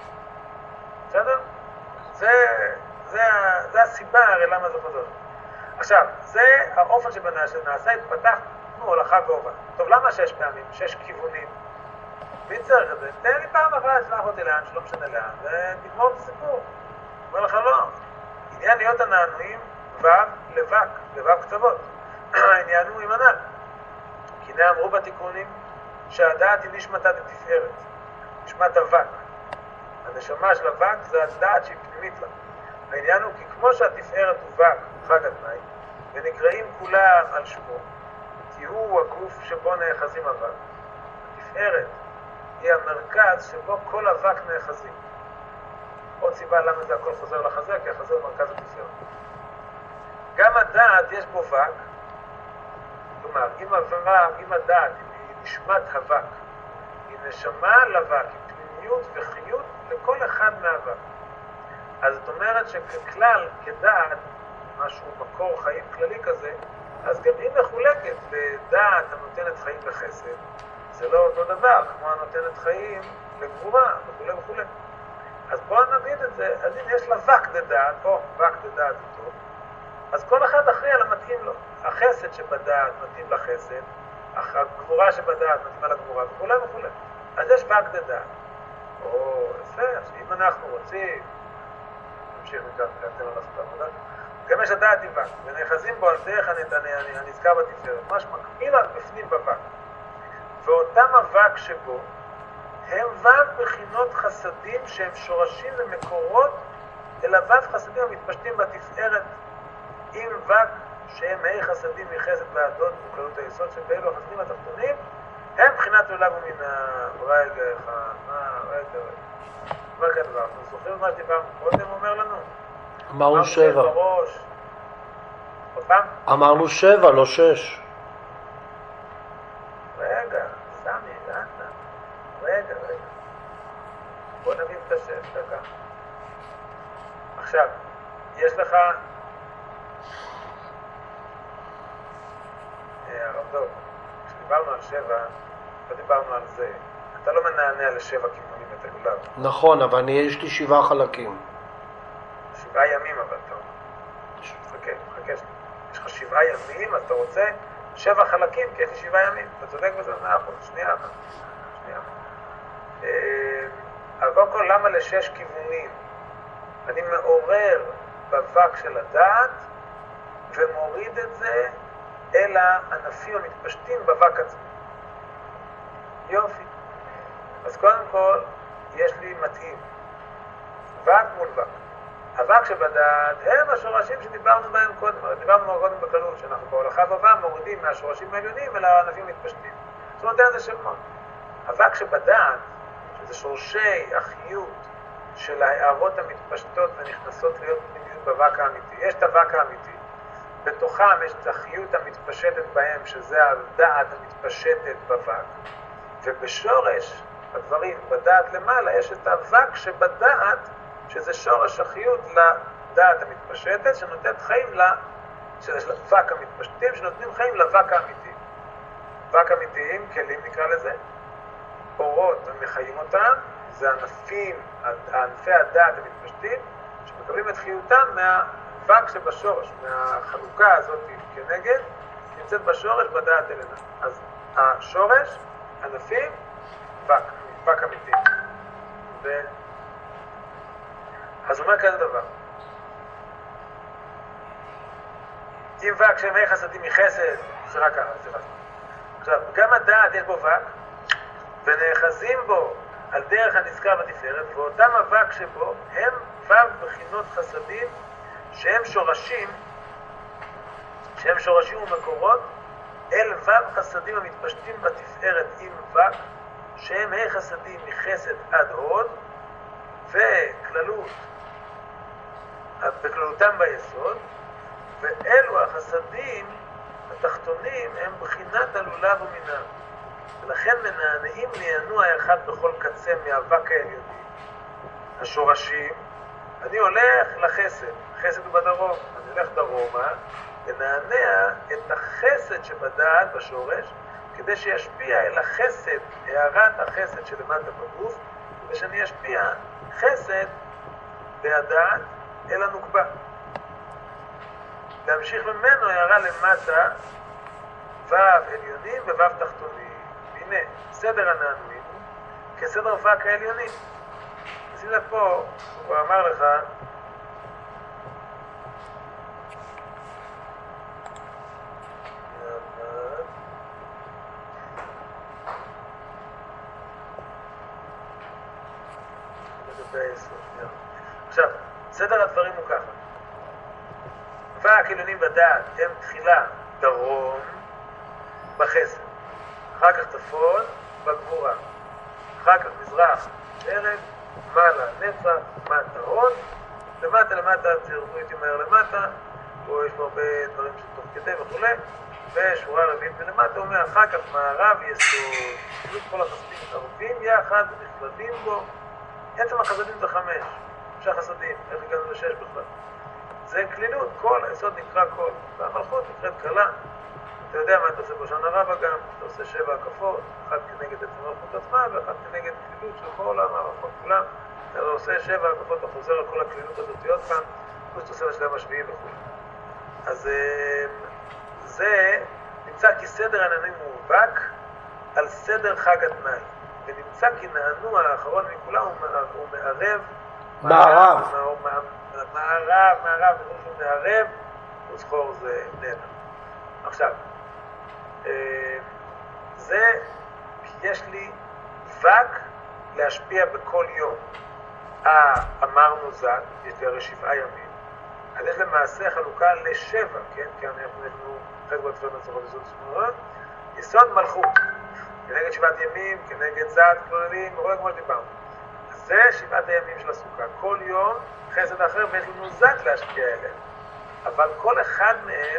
בסדר? זה הסיבה הרי למה זה חוזר. עכשיו, זה האופן שנעשה התפתח, הולכה גובה. טוב, למה 6 פעמים? 6 כיוונים. מי צריך את זה? תן לי פעם אחת, שלח אותי לאן, שלא משנה לאן, ותגמור את הסיפור. אומר לך לא. עניין להיות הנענועים לבק קצוות. העניין הוא עם הנ"ל. כי הנה אמרו בתיקונים שהדעת היא נשמתה דתפארת, נשמת אבק. הנשמה של אבק זה הדעת שהיא פנימית לה. העניין הוא כי כמו שהתפארת הוא בק, חג התנאי, ונקראים כולם על שמו, כי הוא הגוף שבו נאחזים אבק. התפארת היא המרכז שבו כל אבק נאחזים. עוד סיבה למה זה הכל חוזר לחזה, כי החזה הוא מרכז התפארת. גם הדעת יש בו וק, כלומר, אם הדעת היא נשמת הווק, היא נשמה לווק, היא פנימיות וחיות לכל אחד מהווק. אז זאת אומרת שככלל, כדעת, משהו מקור חיים כללי כזה, אז גם היא מחולקת לדעת הנותנת חיים בחסד. זה לא אותו דבר, כמו הנותנת חיים לגבורה, וכו'. אז בואו נגיד את זה, אז אם יש לה וק דדעת, וק דדעת זה טוב, אז כל אחד אחרי על המתאים לו. החסד שבדעת מתאים לחסד, הגבורה שבדעת מתאימה לגבורה וכו'. אז יש וק דדעת. יפה, שאם אנחנו רוצים, נמשיך מכאן, נתן לו לעשות עבודה, גם יש הדעת עם וק, ונאחזים בו על דרך הנזכר בתפארת, מה שמקביל על בפנים בווק. ואותם הווק שבו, הם וו בחינות חסדים שהם שורשים ומקורות אל הוו חסדים המתפשטים בתפארת עם וו שהם מי חסדים מחסד ועדות וכללות היסוד שבאלו החסדים התחתונים הם בחינת עולם ומינה. רגע אחד, מה כאן דבר? אנחנו זוכרים מה שדיברנו קודם אומר לנו? אמרנו 7. אמרנו 7, לא 6. רגע, סמי, רגע. בוא נבין את 6, דקה. עכשיו, יש לך... הרב דוב, כשדיברנו על 7, לא דיברנו על זה. אתה לא מנענע ל7 כיוונים את הגולב. נכון, אבל יש לי 7 חלקים. 7 ימים אבל אתה אומר. חכה. יש לך 7 ימים, אז אתה רוצה 7 חלקים, כי יש לי 7 ימים. אתה צודק בזה 100%. שנייה. אבל קודם כל, למה ל6 כיוונים? אני מעורר בווק של הדעת ומוריד את זה אלא ענפים המתפשטים בווק עצמו. יופי. אז קודם כל, יש לי מתאים. וק מול וק. הווק שבדעת הם השורשים שדיברנו בהם קודם. דיברנו קודם בקלות, שאנחנו בהולכה ובה מורידים מהשורשים העליונים אל הענפים מתפשטים. זאת אומרת, זה שמות. הווק שבדעת, שזה שורשי החיות של ההערות המתפשטות ונכנסות להיות פנימיות בווק האמיתי. יש את הווק האמיתי. בתוכם יש את החיות המתפשטת בהם, שזה הדעת המתפשטת בווק. ובשורש הדברים, בדעת למעלה, יש את הווק שבדעת, שזה שורש החיות לדעת המתפשטת, שנותנת חיים של הווק המתפשטים, שנותנים חיים לווק האמיתי. ווק אמיתיים, כלים נקרא לזה, אורות ומחיים אותם, זה ענפי הדעת המתפשטים, שמקבלים את חיותם מהווק שבשורש, מהחלוקה הזאת כנגד, נמצאת בשורש בדעת אלינה. אז השורש, ענפים, ווק אמיתי. אז הוא אומר כזה דבר. אם ווק שהם ה' חסדים מחסד, זה רק ככה, סליחה. עכשיו, גם הדעת יש בו ווק, ונאחזים בו על דרך הנזכר בתפארת, ואותם הווק שבו הם וו בחינות חסדים, שהם שורשים ומקורות, אל וו חסדים המתפשטים בתפארת עם ווק, שהם ה' חסדים מחסד עד הוד, בכללותם ביסוד, ואלו החסדים התחתונים הם בחינת הלולב ומינה. ולכן מנענעים נענוע האחד בכל קצה מהאבק העליוני. השורשים, אני הולך לחסד, חסד הוא בדרום, אני הולך דרומה, ונענע את החסד שבדעת בשורש, כדי שישפיע אל החסד, הערת החסד שלמטה בגוף, כדי שאני אשפיע חסד בהדעת אל הנוקבה. להמשיך ממנו הערה למטה, וו עליונים ווו תחתונים. הנה, סדר הנענועים כסדר ווק העליונים. אז הנה פה, הוא אמר לך, עכשיו, סדר הדברים הוא ככה. ווק עליונים בדעת הם תחילה דרום בחסד, אחר כך צפון בגבורה, אחר כך מזרח ערב, מעלה נצח, מטה הוד, למטה תרדו איתי מהר למטה, פה יש פה הרבה דברים שתוך כדי וכו', ושורה רביעית מלמטה אומר אחר כך מערב יסוד, כל החסדים מתערבים יחד ונכללים בו. עצם החסדים זה 5, 6 חסדים, איך הגענו ל6 בכלל? זה כלילות, כל היסוד נקרא כל, והמלכות נקראת כלה. אתה יודע מה אתה עושה בשנה רבה גם, אתה עושה 7 הקפות, אחת כנגד עצם המלכות עצמה, ואחת כנגד כלילות של כל המערכות כולם. אתה עושה 7 הקפות, אתה חוזר על כל הכלילות הזאת עוד פעם, כמו שאתה עושה לשלם השביעי וכו'. אז זה נמצא כי סדר העננים מובק על סדר חג התנאי, ונמצא כי נענוע האחרון מכולם הוא מערב מערב, הוא מערב, וזכור זה נהנה. עכשיו, זה, יש לי ווק להשפיע בכל יום. אמרנו זק, יש לי הרי 7 ימים, אז יש למעשה חלוקה ל7, כן? כי אנחנו חלק בתפילת נצחות יסוד שמונות, יסוד מלכות, כנגד 7 ימים, כנגד זק, כלולים, וכולי כמו שדיברנו. זה 7 הימים של הסוכה. כל יום חסד אחר ויש לנו זק להשפיע אליהם. אבל כל אחד מהם,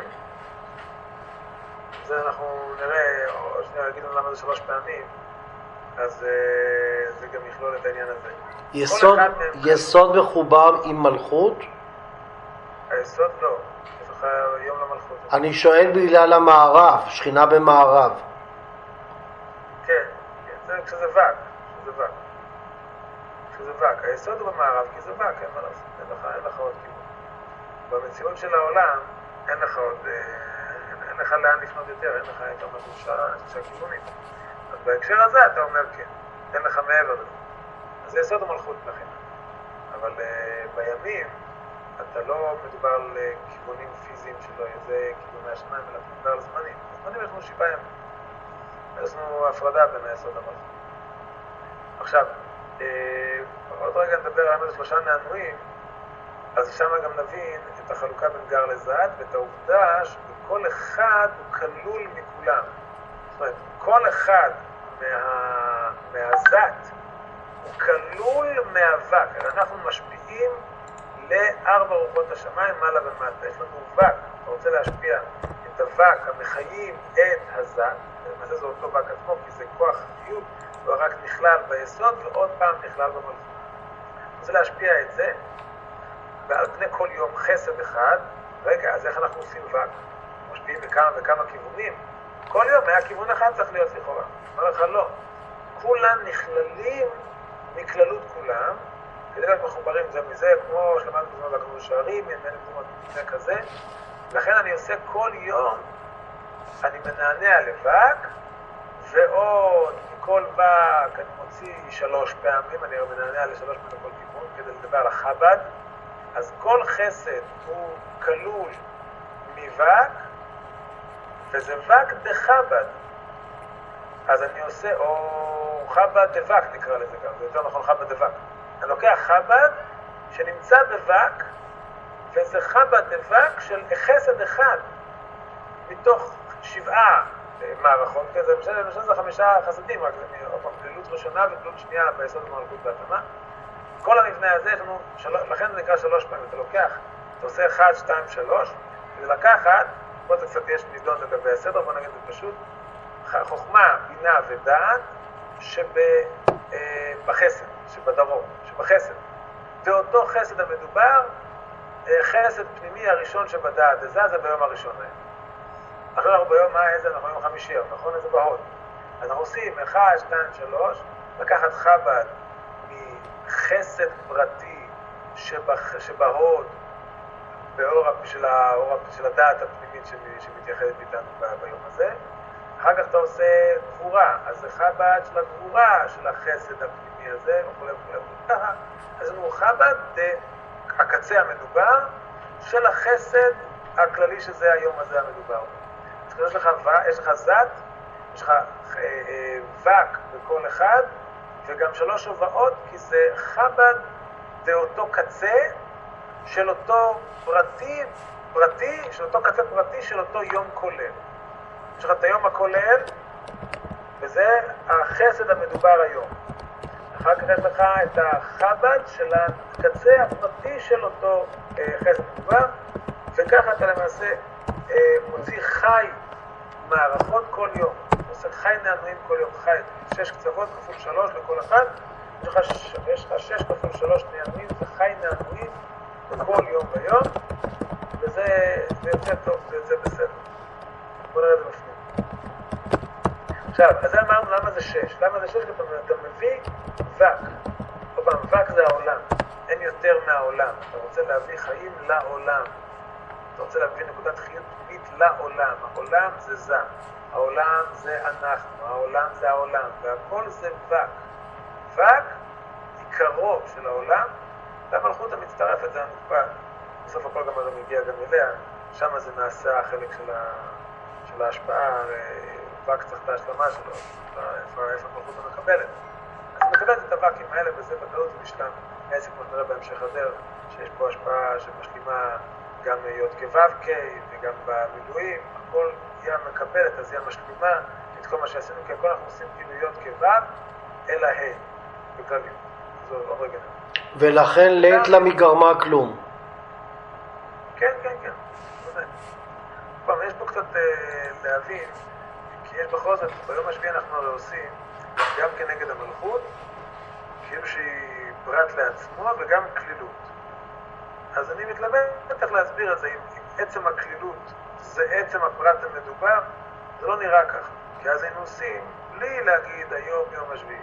זה אנחנו נראה, או שניה נגיד לנו למה זה 3 פעמים, אז זה גם יכלול את העניין הזה. יסוד מחובר עם מלכות? היסוד לא, יש לך יום למלכות. אני שואל בגלל המערב, שכינה במערב. כן, זה כשזה ווק, כשזה ווק. היסוד הוא במערב כי זה ווק, אין מה לעשות, אין לך עוד כיוון. במציאות של העולם אין לך עוד, אין לך לאן לפנות יותר, אין לך כמה 6 כיוונים. אז בהקשר הזה אתה אומר כן, אין לך מעבר לזה. אז היסוד הוא מלכות לכם. אבל בימים אתה לא מדובר על כיוונים פיזיים שלו, זה כיווני השמיים, אלא מדובר על זמנים. זמנים יש לנו 7 ימים. יש לנו הפרדה בין היסוד למלכות. עכשיו, עוד רגע נדבר על 3 נענועים, אז שם גם נבין את החלוקה בין גר לזת, ואת העובדה שכל אחד הוא כלול מכולם. זאת אומרת, כל אחד מהזת הוא כלול מהאבק. אנחנו משפיעים ל4 רוחות השמיים, מעלה ומטה. יש לנו אבק, אתה רוצה להשפיע את אבק המחיים את הזת, למעשה זה אותו אבק עצמו, כי זה כוח חיות, הוא רק נכלל ביסוד ועוד פעם נכלל במלכות. אתה רוצה להשפיע את זה, ועל פני כל יום חסד אחד, רגע, אז איך אנחנו עושים אבק? משפיעים בכמה וכמה כיוונים. כל יום היה כיוון אחד צריך להיות לכאורה. אומר לך לא. כולם נכללים מכללות כולם, כדי להיות מחוברים זה מזה, כמו שלמדנו בזמן והכנו שערים, ימין מקומות מפני כזה. לכן אני עושה כל יום, אני מנענע לבק, ועוד מכל בק אני מוציא 3 פעמים, אני מנענע ל3 פעמים לכל כיוון, כדי לדבר על החב"ד. אז כל חסד הוא כלול מבק, וזה וק דחב"ד. אז אני עושה, או חב"ד דבק נקרא לזה גם, זה יותר נכון חב"ד דבק. אני לוקח חב"ד שנמצא בבק, וזה חב"ד דבק של חסד אחד, מתוך 7 מערכות, זה משנה זה 5 חסדים, רק זה כלילות ראשונה וכלילות שנייה ביסוד המלכות בהתאמה. כל המבנה הזה יש לנו, לכן זה נקרא 3 פעמים, אתה לוקח, אתה עושה 1, 2, 3, כדי לקחת, פה זה קצת יש נידון לגבי הסדר, בוא נגיד את פשוט, חוכמה, בינה ודעת שבחסד, שבדרום, שבחסד. ואותו חסד המדובר, חסד פנימי הראשון שבדעת, זה ביום הראשון. עכשיו אנחנו ביום מה איזה, אנחנו ביום חמישי, נכון? איזה בהוד. אז אנחנו עושים 1, 2, 3, לקחת חב"ד מחסד פרטי שבהוד, באור של הדעת הפנימית שמתייחדת איתנו ביום הזה. אחר כך אתה עושה גבורה, אז זה חב"ד של הגבורה של החסד הפנימי הזה, וכו' וכו' וכו'. אז הוא חב"ד, הקצה המדובר, של החסד הכללי שזה היום הזה המדובר. אז יש לך זת, יש לך וק בכל אחד, וגם 3 הובאות, כי זה חב"ד באותו קצה של אותו פרטי, של אותו קצה פרטי של אותו יום כולל. יש לך את היום הכולל, וזה החסד המדובר היום. אחר כך יש לך את החב"ד של הקצה הפרטי של אותו חסד מדובר, וככה אתה למעשה מוציא חי מערכות כל יום. אתה עושה חי נענועים כל יום, חי 6 קצוות כפול 3 לכל אחד, יש לך 6 כפול 3 נענועים, זה חי נענועים בכל יום ויום, וזה יוצא טוב, זה יוצא בסדר. בוא נראה את זה בפנים. עכשיו, אז אמרנו למה זה 6. למה זה 6? כי אתה מביא וק. עוד פעם, וק זה העולם. אין יותר מהעולם. אתה רוצה להביא חיים לעולם. אתה רוצה להביא נקודת חיות פנימית לעולם. העולם זה זה. העולם זה אנחנו. העולם זה העולם. והכל זה וק. וק, עיקרו של העולם, והמלכות המצטרפת זה הנקפה. בסוף הכל גם הרי מגיע גם אליה. שם זה נעשה החלק של ההשפעה. וק צריך את ההשלמה שלו, איפה המלכות המקבלת. אז היא מקבלת את הוקים האלה, וזה בקלות ומשלם. העסק כמו שנראה בהמשך הדרך, שיש פה השפעה שמשלימה גם היות כו"ק וגם במילואים, הכל היא המקבלת, אז היא המשלימה את כל מה שעשינו, כי הכל אנחנו עושים כאילו היות כו"ק, אלא ה' בכללים. זו עוד רגע. ולכן לעת לה מגרמה כלום. כן. יש פה קצת להבין, כי יש בכל זאת, ביום השביעי אנחנו עושים גם כנגד המלכות, כאילו שהיא פרט לעצמו וגם כלילות. אז אני מתלבט איך להסביר את זה, אם עצם הכלילות זה עצם הפרט המדובר, זה לא נראה ככה. כי אז היינו עושים בלי להגיד היום יום השביעי.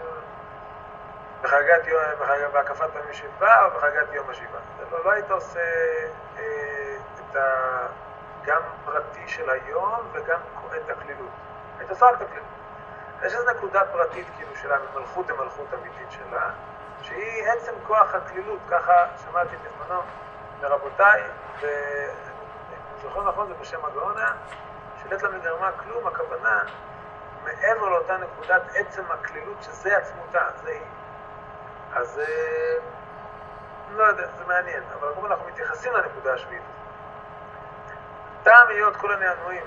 בחגת יום, בהקפת פעמים שבעה או בחגת יום השבעה. לא היית עושה את גם פרטי של היום וגם את הכלילות. היית עושה רק את הכלילות. יש איזו נקודה פרטית כאילו שלה, ממלכות למלכות אמיתית שלה, שהיא עצם כוח הכלילות, ככה שמעתי בזמנו מרבותיי, זוכר נכון, זה בשם הגאונה, שלית לה מגרמה כלום, הכוונה, מעבר לאותה נקודת עצם הכלילות, שזה עצמותה, זה היא. אז לא יודע, זה מעניין, אבל כמו אנחנו מתייחסים לנקודה השביעית. טעם היות כל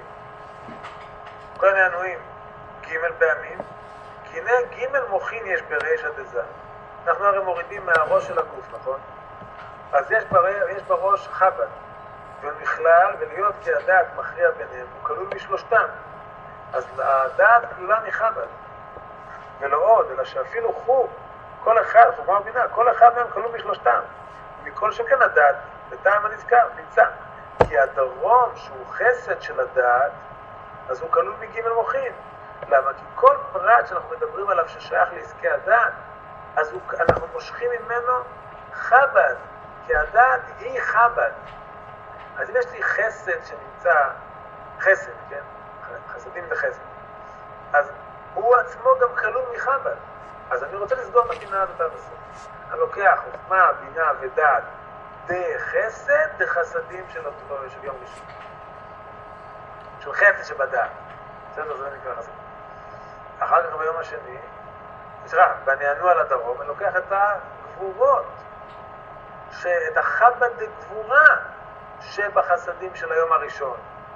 הנענועים ג' פעמים, כי הנה ג' מוחין יש ברישא דזה. אנחנו הרי מורידים מהראש של הגוף, נכון? אז יש בראש חב"ד, והוא נכלל, ולהיות כי הדעת מכריע ביניהם, הוא כלול משלושתם. אז הדעת כלולה מחב"ד, ולא עוד, אלא שאפילו חוב, כל אחד, חומה ובינה, כל אחד מהם כלול משלושתם. מכל שכן הדעת, בטעם הנזכר, נמצא. כי הדרום, שהוא חסד של הדעת, אז הוא כלול מג' מוחין. למה? כי כל פרט שאנחנו מדברים עליו ששייך לעסקי הדעת, אז אנחנו מושכים ממנו חב"ד, כי הדעת היא חב"ד. אז אם יש לי חסד שנמצא, חסד, כן? חסדים זה חסד. אז הוא עצמו גם כלול מחב"ד. אז אני רוצה לסגור את הפינה הזאת עד הסוף. אני לוקח חוכמה, בינה ודעת, חסד דחסדים של יום ראשון. של חסד שבדעת. בסדר, זה נקרא חסד. אחר כך ביום השני, בנענו על הדרום, אני לוקח את הגבורות, את החב"ד דגבורה שבחסדים של היום הראשון.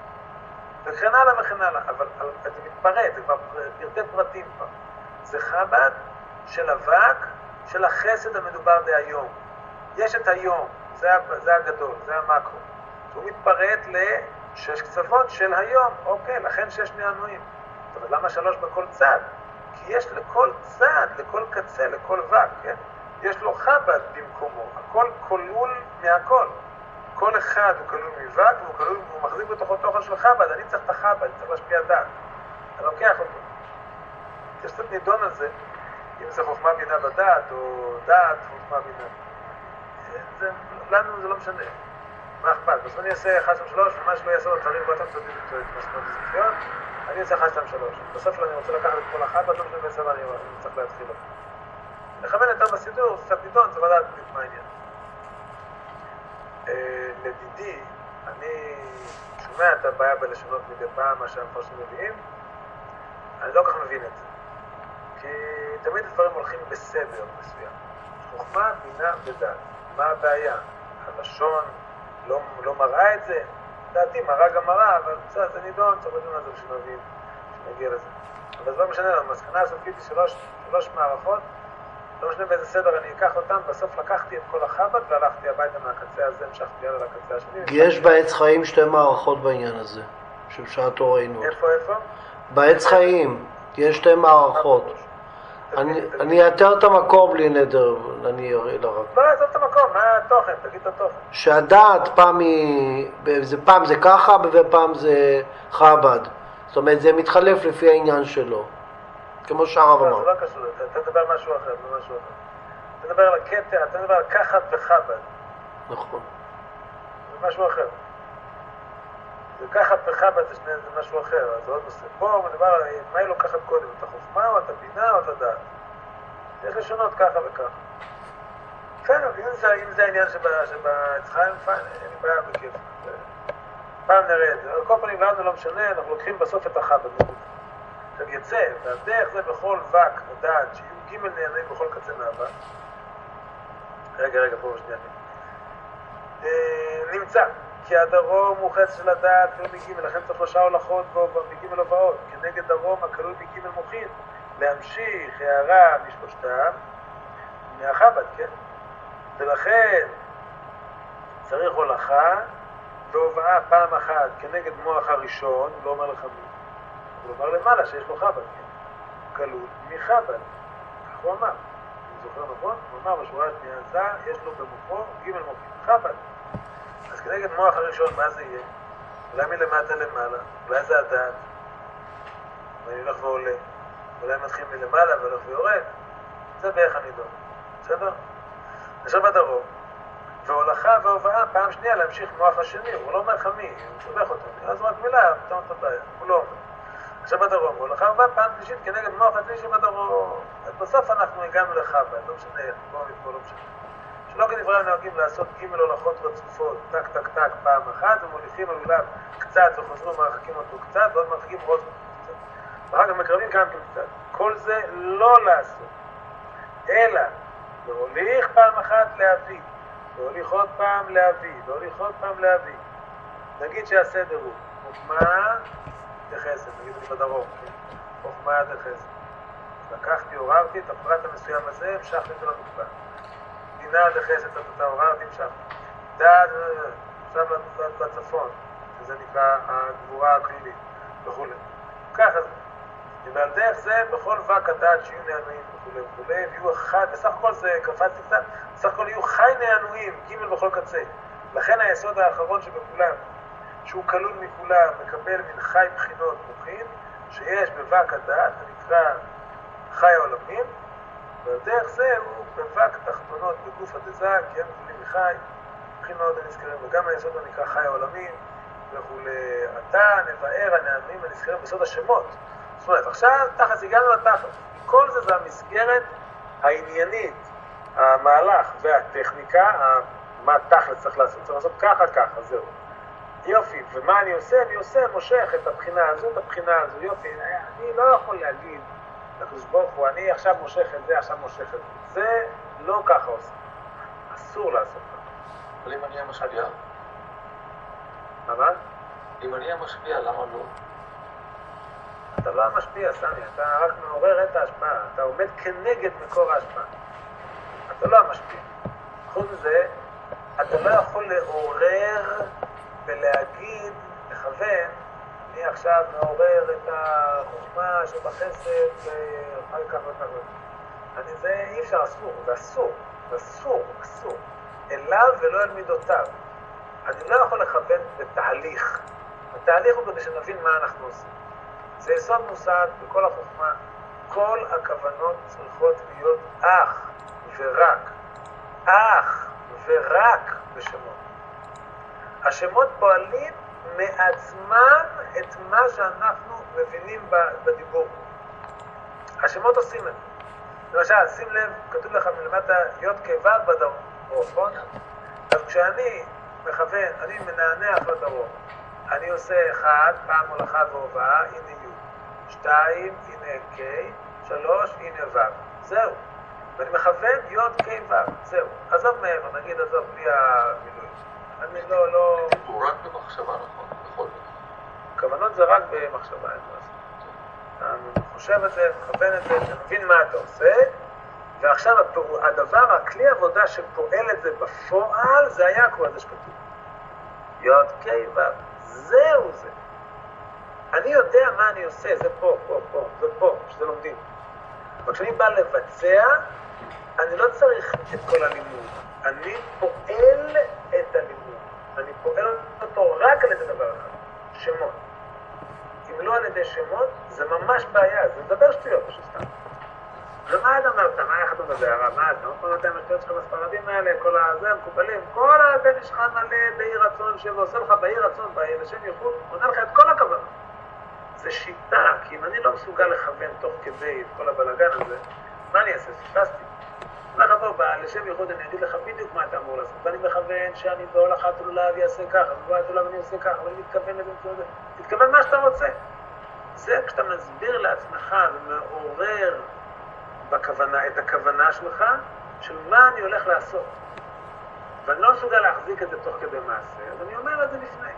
וכן הלאה וכן הלאה, אבל זה מתפרט, זה כבר פרטי פרטים כבר. זה חב"ד של אבק של החסד המדובר דהיום. יש את היום, זה הגדול, זה המקרו. הוא מתפרט לשש קצוות של היום, אוקיי, לכן 6 נענועים. אבל למה 3 בכל צד? כי יש לכל צד, לכל קצה, לכל וק, כן? יש לו חב"ד במקומו, הכל כלול מהכל. כל אחד הוא כלול מווק, והוא מחזיק בתוכו תוכן של חב"ד, אני צריך את החב"ד, צריך להשפיע דעת. אני לוקח אותו. יש קצת נידון על זה, אם זה חוכמה בינה בדעת, או דעת חוכמה בינה. לנו זה לא משנה. מה אכפת? בסוף אני אעשה 1, 2, 3, ומה שלא יעשה דברים באותם צודדים את משמעות הזכיות, אני אעשה 1, 2, 3. בסוף אני רוצה לקחת את כל החב"ד, לא משנה בעצם אני צריך להתחיל אותו. לכוון יותר בסידור, זה קצת נידון, צריך לדעת בדיוק מה העניין. לדידי, אני שומע את הבעיה בלשונות מדי פעם, מה שהמפרשים מביאים, אני לא כל כך מבין את זה. כי תמיד הדברים הולכים בסדר מסוים. חוכמה, בינה ודעת. מה הבעיה? הלשון לא מראה את זה? דעתי מראה גם מראה, אבל בסדר, זה נידון, צריך לדון על זה בשביל שנגיע לזה. אבל זה לא משנה לנו, המסקנה הסופית היא 3 מערכות, לא משנה באיזה סדר אני אקח אותם, בסוף לקחתי את כל החב"ד והלכתי הביתה מהקצה הזה, המשכתי יד על הקצה השני. יש בעץ חיים 2 מערכות בעניין הזה, שבשעתו ראינו. איפה? בעץ חיים, יש 2 מערכות. אני אתר את המקום בלי נדר, אני אראה לרב. לא, עזוב את המקום, מה התוכן? תגיד את התוכן. שהדעת פעם זה ככה ופעם זה חב"ד. זאת אומרת, זה מתחלף לפי העניין שלו. כמו שהרב אמר. זה לא קשור, אתה מדבר על משהו אחר, לא משהו אחר. אתה מדבר על הקטע, אתה מדבר על כחת וחב"ד. נכון. זה משהו אחר. זה כחת וחב"ד זה משהו אחר, זה עוד נושא. פה מדבר על מה היא לוקחת קודם, את החוכמה או את הבינה או את הדעת. יש לשונות ככה וככה. בסדר, אם זה העניין שבצחיים, אין לי בעיה בכיף. פעם נראה את זה. על כל פנים, לנו לא משנה, אנחנו לוקחים בסוף את החב"ד. עכשיו יצא, והדרך זה בכל וק ודעת, שיהיו ג' נענועים בכל קצה מהווק. רגע, פה שנייה. נמצא, כי הדרום הוא חסד של הדעת ולא מג', לכן צריך 3 הולכות מג' הובאות, כנגד דרום הכלול מג' מוחין, להמשיך הערה משלושתם, מהחב"ד, כן? ולכן צריך הולכה והובאה פעם אחת כנגד מוח הראשון, לא אומר לך מי. הוא אומר למעלה שיש לו חב"ד, כלול מחב"ד, כך הוא אמר. אני זוכר נכון? הוא אמר בשורה השנייה זה, יש לו במוחו ג' מוחין, חב"ד. אז כנגד מוח הראשון, מה זה יהיה? אולי מלמטה למעלה, אולי זה הדעת, ואני הולך ועולה, אולי מתחיל מלמעלה והולך ויורד, זה בערך הנידון, בסדר? עכשיו בדרום, והולכה והובאה פעם שנייה להמשיך מוח השני, הוא לא אומר לך מי, הוא שולח אותו, אז רק מילה, פתאום את הבעיה, הוא לא אומר. עכשיו בדרום, הולכה והובאה פעם שלישית כנגד מוח השלישי בדרום, אז בסוף אנחנו הגענו לחב"ד, לא משנה איך, לא משנה. שלא כדברי נוהגים לעשות ג' הולכות רצופות, טק טק טק פעם אחת, ומוליכים על אולב קצת וחוזרים ומרחקים אותו קצת, ועוד מרחקים עוד קצת. ואחר כך מקרבים גם כן קצת. כל זה לא לעשות, אלא להוליך פעם אחת להביא, להוליך עוד פעם להביא, להוליך עוד פעם להביא. נגיד שהסדר הוא חוכמה דחסד, נגיד אני בדרום, כן? חוכמה דחסד. לקחתי, עוררתי את הפרט המסוים הזה, המשכתי אותו למקבע. דינה דחסד, אתה עוררתי, המשכתי. דעת, עכשיו לצפון, שזה נקרא הגבורה הכלילית, וכו'. ככה זה. ועל דרך זה, בכל וק הדעת שיהיו נענועים וכו' וכו', ויהיו אחד, בסך הכל זה קפצתי קצת, בסך הכל יהיו חי נענועים, ג' בכל קצה. לכן היסוד האחרון שבכולם, שהוא כלול מכולם, מקבל מן חי בחינות מוחין, שיש בווק הדעת, הנקרא חי העולמים, ועל דרך זה הוא בווק תחתונות בגוף הדזה, כי הם כלולים מחי, בחינות הנזכרים, וגם היסוד הנקרא חי העולמים, וכו'. אתה נבאר הנענועים הנזכרים בסוד השמות. זאת אומרת, עכשיו תחת הגענו לתחת. כל זה זה המסגרת העניינית, המהלך והטכניקה, מה תכל'ס צריך לעשות. צריך לעשות ככה, ככה, זהו. יופי, ומה אני עושה? אני עושה, מושך את הבחינה הזו, את הבחינה הזו. יופי, אני לא יכול להגיד לקדוש ברוך הוא, אני עכשיו מושך את זה, עכשיו מושך את זה. זה לא ככה עושה. אסור לעשות ככה. אבל אם אני המשפיע? מה? אם אני המשפיע, למה לא? אתה לא המשפיע, סמי, אתה רק מעורר את ההשפעה, אתה עומד כנגד מקור ההשפעה. אתה לא המשפיע. חוץ מזה, אתה לא יכול לעורר ולהגיד, לכוון, אני עכשיו מעורר את החוכמה שבחסד ואחר כך וכך וכך. זה אי אפשר, אסור, זה אסור, זה אסור, אסור. אליו ולא אל מידותיו. אני לא יכול לכוון בתהליך. התהליך הוא כדי שנבין מה אנחנו עושים. זה יסוד מוסד בכל החוכמה. כל הכוונות צריכות להיות אך ורק בשמות. השמות פועלים מעצמם את מה שאנחנו מבינים בדיבור. השמות עושים את זה. למשל, שים לב, כתוב לך מלמטה יוד כבד בדרום, נכון? אז כשאני מכוון, אני מנענח לדרום, אני עושה 1, פעם הולכה והובאה, הנה י', 2, הנה K, 3, הנה ו', זהו. ואני מכוון יוד K ו', זהו. עזוב מעבר, נגיד עזוב, בלי המילואים. אני לא... הוא רק במחשבה, נכון, בכל זאת. כוונות זה רק במחשבה, אין מה לעשות. אתה חושב את זה, מכוון את זה, אתה מבין מה אתה עושה, ועכשיו הדבר, הכלי עבודה שפועל את זה בפועל, זה היה כמו זה שכתוב. יוד K ו', זהו זה. אני יודע מה אני עושה, זה פה, זה פה, שזה לומדים. אבל כשאני בא לבצע, אני לא צריך את כל הלימוד. אני פועל את הלימוד. אני פועל אותו רק על ידי דבר אחד, שמות. אם לא על ידי שמות, זה ממש בעיה, זה מדבר שטויות, פשוט סתם. ומה אתה אמרת? איך אתה מדבר? מה אתה? עוד פעם אתם השטויות שלך בספרדים האלה, כל הזה, המקובלים, כל הבן שלך מלא באי רצון שעושה לך באי רצון, לשם ייחוד, עונה לך את כל הכוונות. זה שיטה, כי אם אני לא מסוגל לכוון תוך כדי את כל הבלגן הזה, מה אני אעשה? פספסתי. אני אומר לך, בוא, לשם ייחוד אני אגיד לך בדיוק מה אתה אמור לעשות. ואני מכוון שאני בהולכת עולב יעשה ככה, ובהולכת עולב אני עושה ככה, ואני מתכוון לזה, תתכוון מה שאתה רוצה. זה כשאתה מסביר לעצמך ומעורר בכוונה, את הכוונה שלך, של מה אני הולך לעשות. ואני לא מסוגל להחזיק את זה תוך כדי מעשה, אז אני אומר את זה לפני.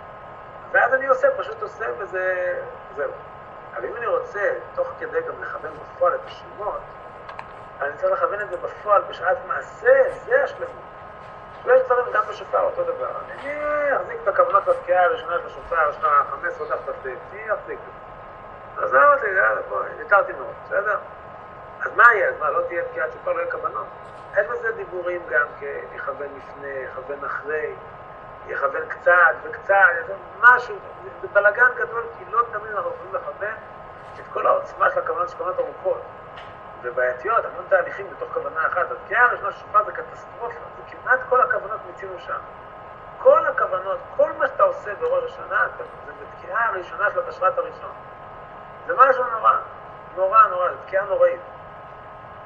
ואז אני עושה, פשוט עושה, וזה... זהו. אבל אם אני רוצה, תוך כדי גם לכוון בפועל את השמות, אני צריך לכוון את זה בפועל בשעת מעשה, זה השלמות. ויש דברים גם בשופר, אותו דבר. אני אחזיק את הכוונות בתקיעה הראשונה של השופר, יש לה 15 דף תפתיק, אני אחזיק את זה. אז לא אותי, יאללה, בואי, ניתרתי מאוד, בסדר? אז מה יהיה? אז מה, לא תהיה תקיעת שופר, לא יהיה כוונות? אין בזה דיבורים גם כיכוון לפני, יכוון אחרי, יכוון קצת וקצת, משהו, זה בלגן גדול, כי לא תמיד אנחנו יכולים לכוון את כל העוצמה של הכוונות, של כוונות ארוכות. ובעייתיות, המון תהליכים בתוך כוונה אחת. התקיעה הראשונה של שופר זה קטסטרופה, זה כמעט כל הכוונות מצינו שם. כל הכוונות, כל מה שאתה עושה בראש השנה, זה בתקיעה הראשונה של התשרת הראשון. זה משהו נורא, זה תקיעה נוראית.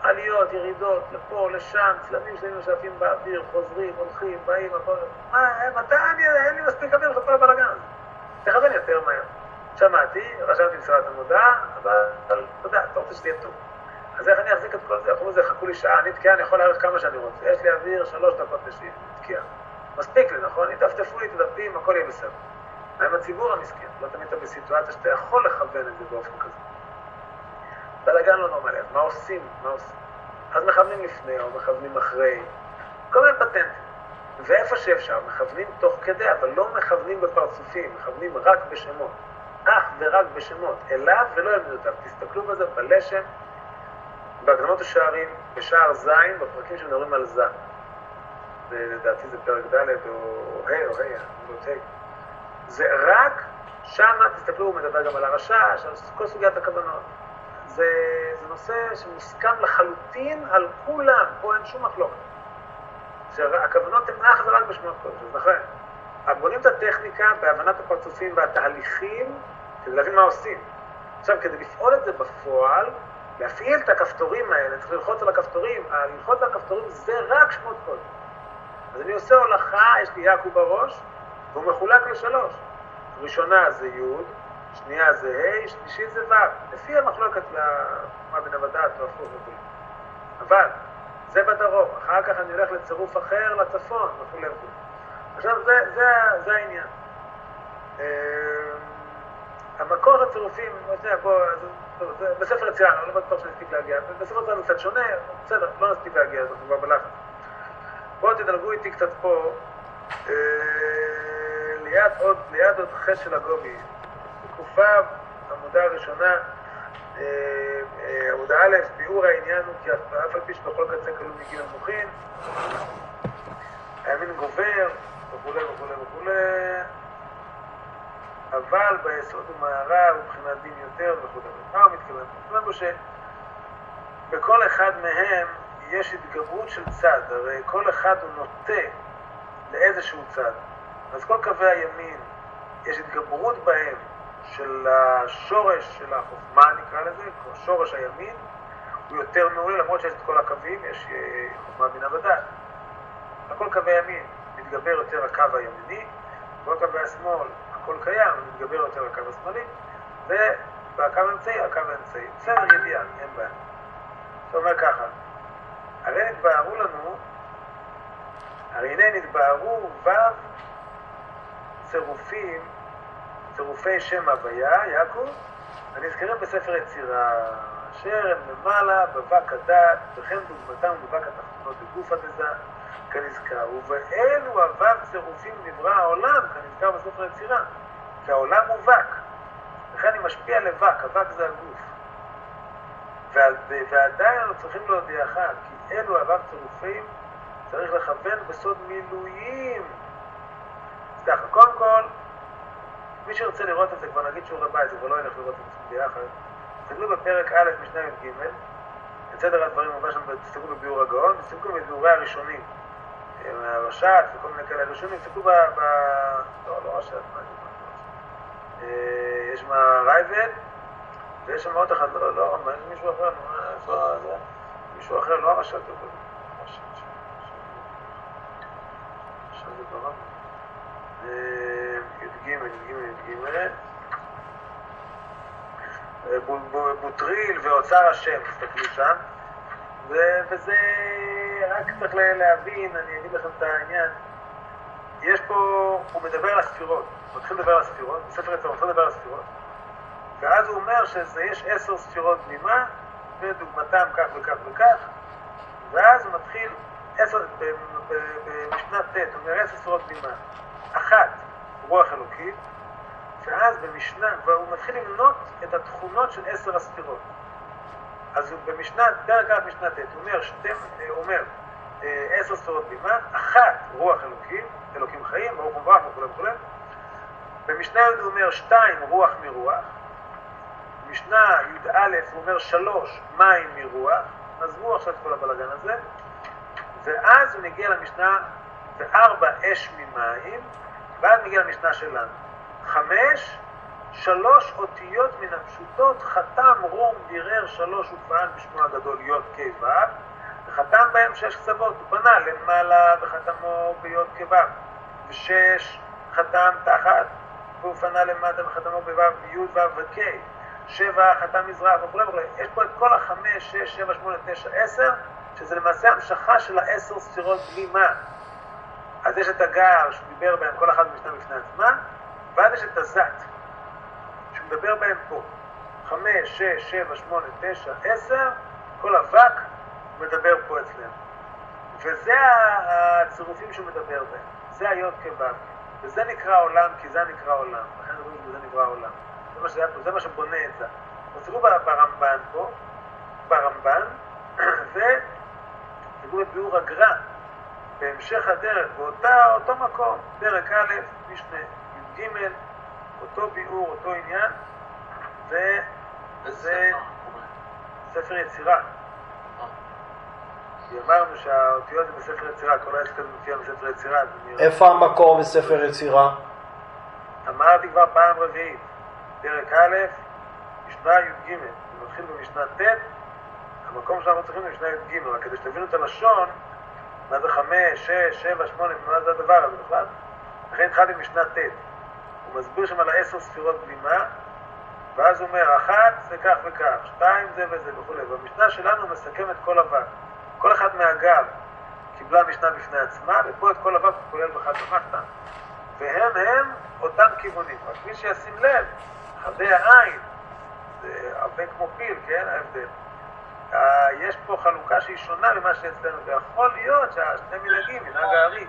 עליות, ירידות, לפה, לשם, צלמים שלמים שעפים באוויר, חוזרים, הולכים, באים, הכל... מתי אין לי מספיק אוויר של כל הבלגן הזה? תכוון יותר מהר. שמעתי, רשמתי משרת המודעה, אבל אתה יודע, אתה רוצה שזה יהיה טוב. אז איך אני אחזיק את כל זה? אחרי זה חכו לי שעה, אני תקיעה, אני יכול להאריך כמה שאני רוצה. יש לי אוויר 3 דקות תקיעה. מספיק לי, נכון? יטפטפו לי את הדפים, הכל יהיה בסדר. מה עם הציבור המסכן? לא תמיד אתה בסיטואציה שאתה יכול לכוון את זה באופן כזה. בלגן לא נורמלי, אז מה עושים? אז מכוונים לפני או מכוונים אחרי. כל מיני פטנטים. ואיפה שאפשר, מכוונים תוך כדי, אבל לא מכוונים בפרצופים, מכוונים רק בשמות. אך ורק בשמות, אליו ולא אל מידותיו. תסתכלו בזה בלשם, בהקדמות השערים, בשער זין, בפרקים שמדברים על זן. לדעתי זה פרק ד' או ה' או ה', זה רק שם, תסתכלו, הוא מדבר גם על הרשע, כל סוגיית הכוונות. זה נושא שמוסכם לחלוטין על כולם, פה אין שום מחלוקת. שהכוונות הן אך ורק בשמות קודש, אז נכון. בונים את הטכניקה בהבנת הפרצופים והתהליכים כדי להבין מה עושים. עכשיו, כדי לפעול את זה בפועל, להפעיל את הכפתורים האלה, צריך ללחוץ על הכפתורים, ללחוץ על הכפתורים זה רק שמות קודש. אז אני עושה הולכה, יש לי יעקב בראש, והוא מחולק ל3. ראשונה זה י', שנייה זה ה', שלישית זה ו'. לפי המחלוקת מה בין הבדעת או הפוך וכו'. אבל זה בדרום, אחר כך אני הולך לצירוף אחר לצפון וכו' וכו'. עכשיו זה העניין. המקור הצירופים, בספר יצירה, אני לא בטוח שנספיק להגיע, בספר יצירה קצת שונה, בסדר, לא נספיק להגיע, אז אנחנו כבר בלחץ. בואו תדלגו איתי קצת פה, ליד עוד ח' של הגובי, תקופה, עמודה הראשונה, עמודה א', ביאור העניין הוא כי אף על פי שבכל קצה כלום מגיל המוחין, הימין גובר, וכו' וכו' וכו', אבל ביסוד ומערה ובחינת דין יותר וכו'. מה הוא מתכוון? זאת אומרת שבכל אחד מהם יש התגברות של צד, הרי כל אחד הוא נוטה לאיזשהו צד. אז כל קווי הימין, יש התגברות בהם של השורש של החוכמה, נקרא לזה, שורש הימין, הוא יותר מעולה, למרות שיש את כל הקווים, יש חוכמה בינה ודעת. הכל קווי ימין מתגבר יותר הקו הימיני, וכל קווי השמאל, הכל קיים, מתגבר יותר הקו השמאלי, ובקו האמצעי, הקו האמצעי. בסדר, ידיעה, אין בעיה. זאת אומרת ככה, הרי נתבהרו לנו, הרי הנה נתבהרו צירופים, צירופי שם הוויה, יעקב, הנזכרים בספר יצירה, אשר הם למעלה בבק הדעת, וכן דוגמתם ובבק התחתונות בגוף הדזה, כנזכר, ובאלו וו צירופים נברא העולם, כנזכר בספר יצירה, כי העולם הוא בק, לכן אני משפיע לבק, הבק זה הגוף. ועדיין אנחנו צריכים להודיע אחד, כי אלו וו צירופים צריך לכוון בסוד מילואים. אז ככה, קודם כל, מי שרוצה לראות את זה, כבר נגיד שיעורי בית, זה כבר לא ילך לראות את זה ביחד. תסתכלו בפרק א' משנה י"ג, את סדר הדברים מובא שם, תסתכלו בביאור הגאון, תסתכלו בביאורי הראשונים, הרש"ת וכל מיני כאלה ראשונים, תסתכלו לא רש"ת, יש מה רייבד, ויש שם עוד אחד, לא, מישהו אחר, מישהו אחר, לא הרש"ת, עכשיו זה ברם. י"ג, בוטריל ואוצר השם, תסתכלו שם, וזה רק צריך להבין, אני אגיד לכם את העניין. יש פה, הוא מדבר על הספירות, הוא מתחיל לדבר על הספירות, בספר יצר הוא מתחיל לדבר על הספירות, ואז הוא אומר שיש 10 ספירות בלימה, ודוגמתם כך וכך וכך, ואז הוא מתחיל במשנת ט', הוא אומר 10 ספירות בלימה, אחת רוח אלוקית, ואז במשנה, והוא מתחיל למנות את התכונות של 10 הספירות. אז במשנה, פרק א' משנה ט', הוא אומר 10 ספירות בימה, אחת רוח אלוקים, אלוקים חיים, ברוך וברח וכו' וכו'. במשנה י' הוא אומר 2 רוח מרוח, במשנה י' הוא אומר 3 מים מרוח, עזבו עכשיו את כל הבלגן הזה, ואז הוא מגיע למשנה 4 אש ממים, ואז מגיע למשנה שלנו 5 3 אותיות מן הפשוטות, חתם, רום, בירר, 3 ופעל בשמו הגדול י' כ' ו', וחתם בהם 6 קצוות, הוא פנה למעלה וחתמו בי' כ' ו', ו6 חתם תחת, והוא פנה למטה וחתמו בו' וי' ו' וכ', 7 חתם מזרח וכו' וכו'. יש פה את כל 5, 6, 7, 8, 9, 10, שזה למעשה המשכה של 10 ספירות בלי מה. אז יש את הגר שדיבר בהם כל אחד משנה בפני עצמה, ואז יש את הזת שמדבר בהם פה 5, 6, 7, 8, 9, 10, כל אבק מדבר פה אצלנו, וזה הצירופים שהוא מדבר בהם, זה היוד כבב, וזה נקרא עולם, כי זה נקרא עולם, לכן אומרים שזה נקרא עולם, זה מה שבונה את זה. אז תראו ברמב"ן פה, ברמב"ן, ותראו את ביאור הגר"א בהמשך הדרך, באותו מקום, פרק א', משנה י"ג, אותו ביאור, אותו עניין, וזה ספר יצירה. כי אמרנו שהאותיות זה בספר יצירה, כל העסק הזה מופיע בספר יצירה. איפה המקור בספר יצירה? אמרתי כבר פעם רביעית, פרק א', משנה י"ג, זה מתחיל במשנה ט', המקום שאנחנו צריכים במשנה י"ג, אבל כדי שתבינו את הלשון, מה זה 5, 6, 7, 8, מה זה הדבר הזה בכלל? לכן התחלתי במשנה ט'. הוא מסביר שם על 10 ספירות בלימה, ואז הוא אומר, 1 זה כך וכך, 2 זה וזה וכו'. והמשנה שלנו הוא מסכם את כל אבק. כל אחד מהגב קיבלה משנה בפני עצמה, ופה את כל אבק הוא כולל בחד ומחתן. והם אותם כיוונים. רק מי שישים לב, חדי העין, זה הרבה כמו פיל, כן, ההבדל. יש פה חלוקה שהיא שונה למה שאצלנו, ויכול להיות שהשני מנהגים, מנהג הארי.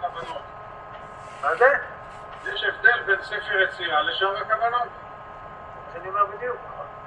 מה זה? יש הבדל בין ספר יצירה לשאר הכוונות. שאני אומר בדיוק.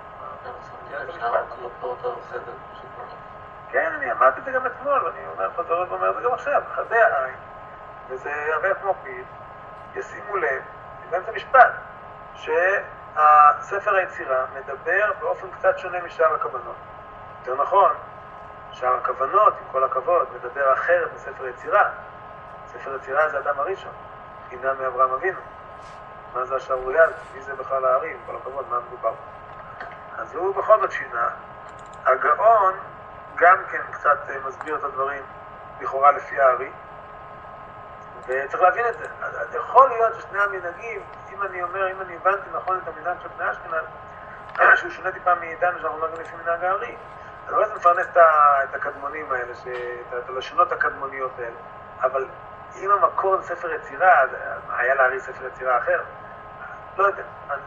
כן, אני אמרתי את זה גם אתמול, ואני אומר חוזר ואומר את זה גם עכשיו. חדי העין, וזה הרבה כמו פיל, ישימו לב, באמצע משפט, שהספר היצירה מדבר באופן קצת שונה משאר הכוונות. יותר נכון, שאר הכוונות, עם כל הכבוד, מדבר אחרת מספר יצירה. ספר יצירה זה אדם הראשון, הנה מאברהם אבינו. מה זה השערורייה? מי זה בכלל הארי? עם כל הכבוד, מה מדובר? אז הוא בכל זאת שינה. הגאון גם כן קצת מסביר את הדברים לכאורה לפי הארי, וצריך להבין את זה. אז יכול להיות ששני המנהגים, אם אני הבנתי נכון את המנהג של בני אשכנז, שהוא שונה טיפה מאיתנו שאנחנו נוגעים לפי מנהג הארי, אז לא מפרנס את הקדמונים האלה, את הלשונות הקדמוניות האלה. אבל אם המקור זה ספר יצירה, היה להארי ספר יצירה אחר? לא יודע,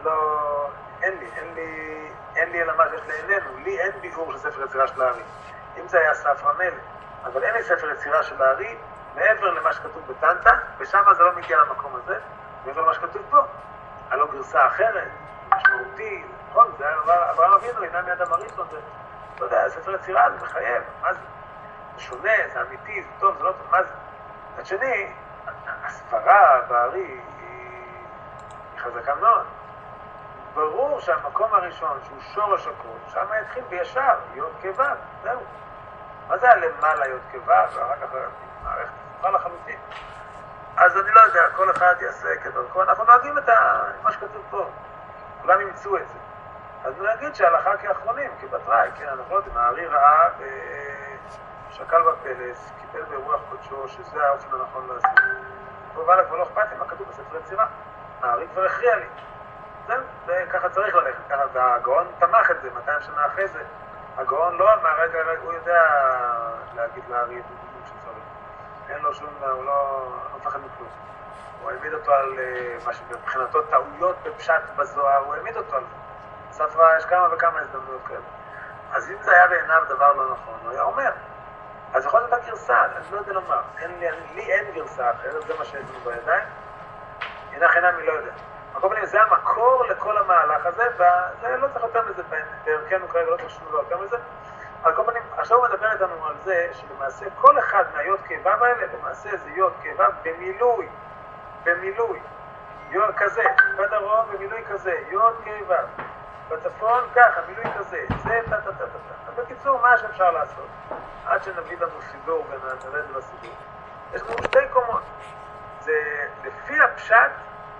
אין לי אלא מה שיש לעינינו, לי אין ביאור של ספר יצירה של הארי. אם זה היה ספרא מלך, אבל אין לי ספר יצירה של הארי, מעבר למה שכתוב בטנטה, ושם זה לא מגיע למקום הזה, מעבר למה שכתוב פה. היה לו גרסה אחרת, משמעותי, נכון, זה היה אברהם אבינו, הנה מאדם הראשון, זה, לא יודע, ספר יצירה, זה מחייב, מה זה? זה שונה, זה אמיתי, זה טוב, זה לא טוב, מה זה? עד שני, הסברה בארי היא חזקה מאוד. ברור שהמקום הראשון, שהוא שורש הכל, שם התחיל בישר, יוד כבב, זהו. מה זה הלמעלה יוד כבב, ואחר כך מערכת סברה לחלוטין. אז אני לא יודע, כל אחד יעשה כדרכו, אנחנו נוהגים את מה שכתוב פה, כולם ימצאו את זה. אז נגיד שההלכה כאחרונים, כבתראי, כן, אנחנו לא יודעים, הארי ראה שקל בפלס, קיבל ברוח קודשו, שזה האופן הנכון לעשות. פה בא לה כבר לא אכפת לי מה כתוב בספר יצירה. הארי כבר הכריע לי. זהו, ככה צריך ללכת, ככה, והגאון תמך את זה, 200 שנה אחרי זה. הגאון לא אמר, רגע, הוא יודע להגיד לארי את הדברים שצריך. אין לו שום, הוא לא מפחד מכלום. הוא העמיד אותו על מה שבבחינתו טעויות בפשט בזוהר, הוא העמיד אותו על זה. בספרה יש כמה וכמה הזדמנויות כאלה. אז אם זה היה בעיניו דבר לא נכון, הוא היה אומר. אז יכול להיות הגרסה, אני לא יודע לומר. לי אין גרסה אחרת, זה מה שיש לנו בידיים. הנה חינם, אני לא יודע. מקום פנים, זה המקור לכל המהלך הזה, וזה לא צריך יותר מזה, בערכנו כרגע לא צריך שום יותר מזה. על כל פנים, עכשיו הוא מדבר איתנו על זה, שלמעשה כל אחד מהיוד כאבב האלה, למעשה זה יוד כאבב במילוי, יוד כזה, בדרום במילוי כזה, יוד כאבב, בצפון ככה, מילוי כזה, זה בקיצור, מה שאפשר לעשות, עד שנביא לנו סידור ונראה את זה בסידור. יש לנו 2 קומות, זה לפי הפשט,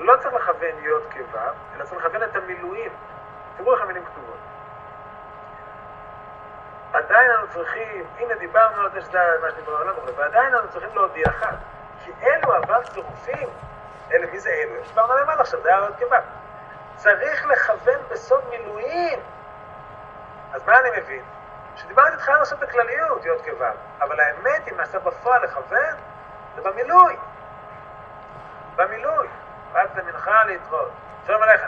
הוא לא צריך לכוון יוד כו', אלא צריך לכוון את המילואים. תראו איך המילים כתובות. עדיין אנו צריכים, הנה דיברנו על זה שזה מה שדיברנו עליו, ועדיין אנו צריכים להודיעך, כי אלו אבב צירופים, אלה, מי זה אלו? דיברנו עליהם עד עכשיו, זה היה יוד כו'. צריך לכוון בסוד מילואים. אז מה אני מבין? שדיברתי איתך לעשות בכלליות, יוד כו', אבל האמת היא מעשה בפועל לכוון, זה במילוי. במילוי. רק זה מנחה להתראות. שלום עליכם.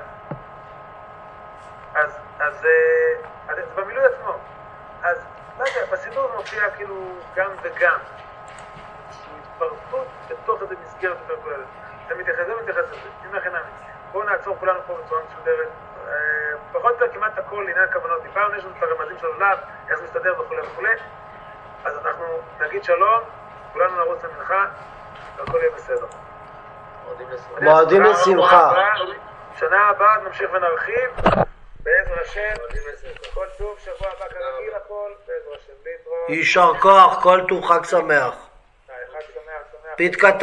אז זה במילוי עצמו. אז, לא יודע, בסידור מופיע כאילו גם וגם. התפרקות בתוך איזה מסגרת יותר כוללת. זה מתייחס לזה. אם לכן נאמין. בואו נעצור כולנו פה בצורה מסודרת. פחות או יותר כמעט הכל לעניין הכוונות. דיברנו, יש לנו את הרמזים של עולם, איך זה מסתדר וכו' וכו'. אז אנחנו נגיד שלום, כולנו נרוץ למנחה, והכל יהיה בסדר. מועדים לשמחה. שנה הבאה נמשיך ונרחיב, בעזר השם, כל טוב, שבוע הבא כרגיל הכל, בעזר השם, להתראות. יישר כוח, כל טוב, חג שמח. חג שמח. פית קטן.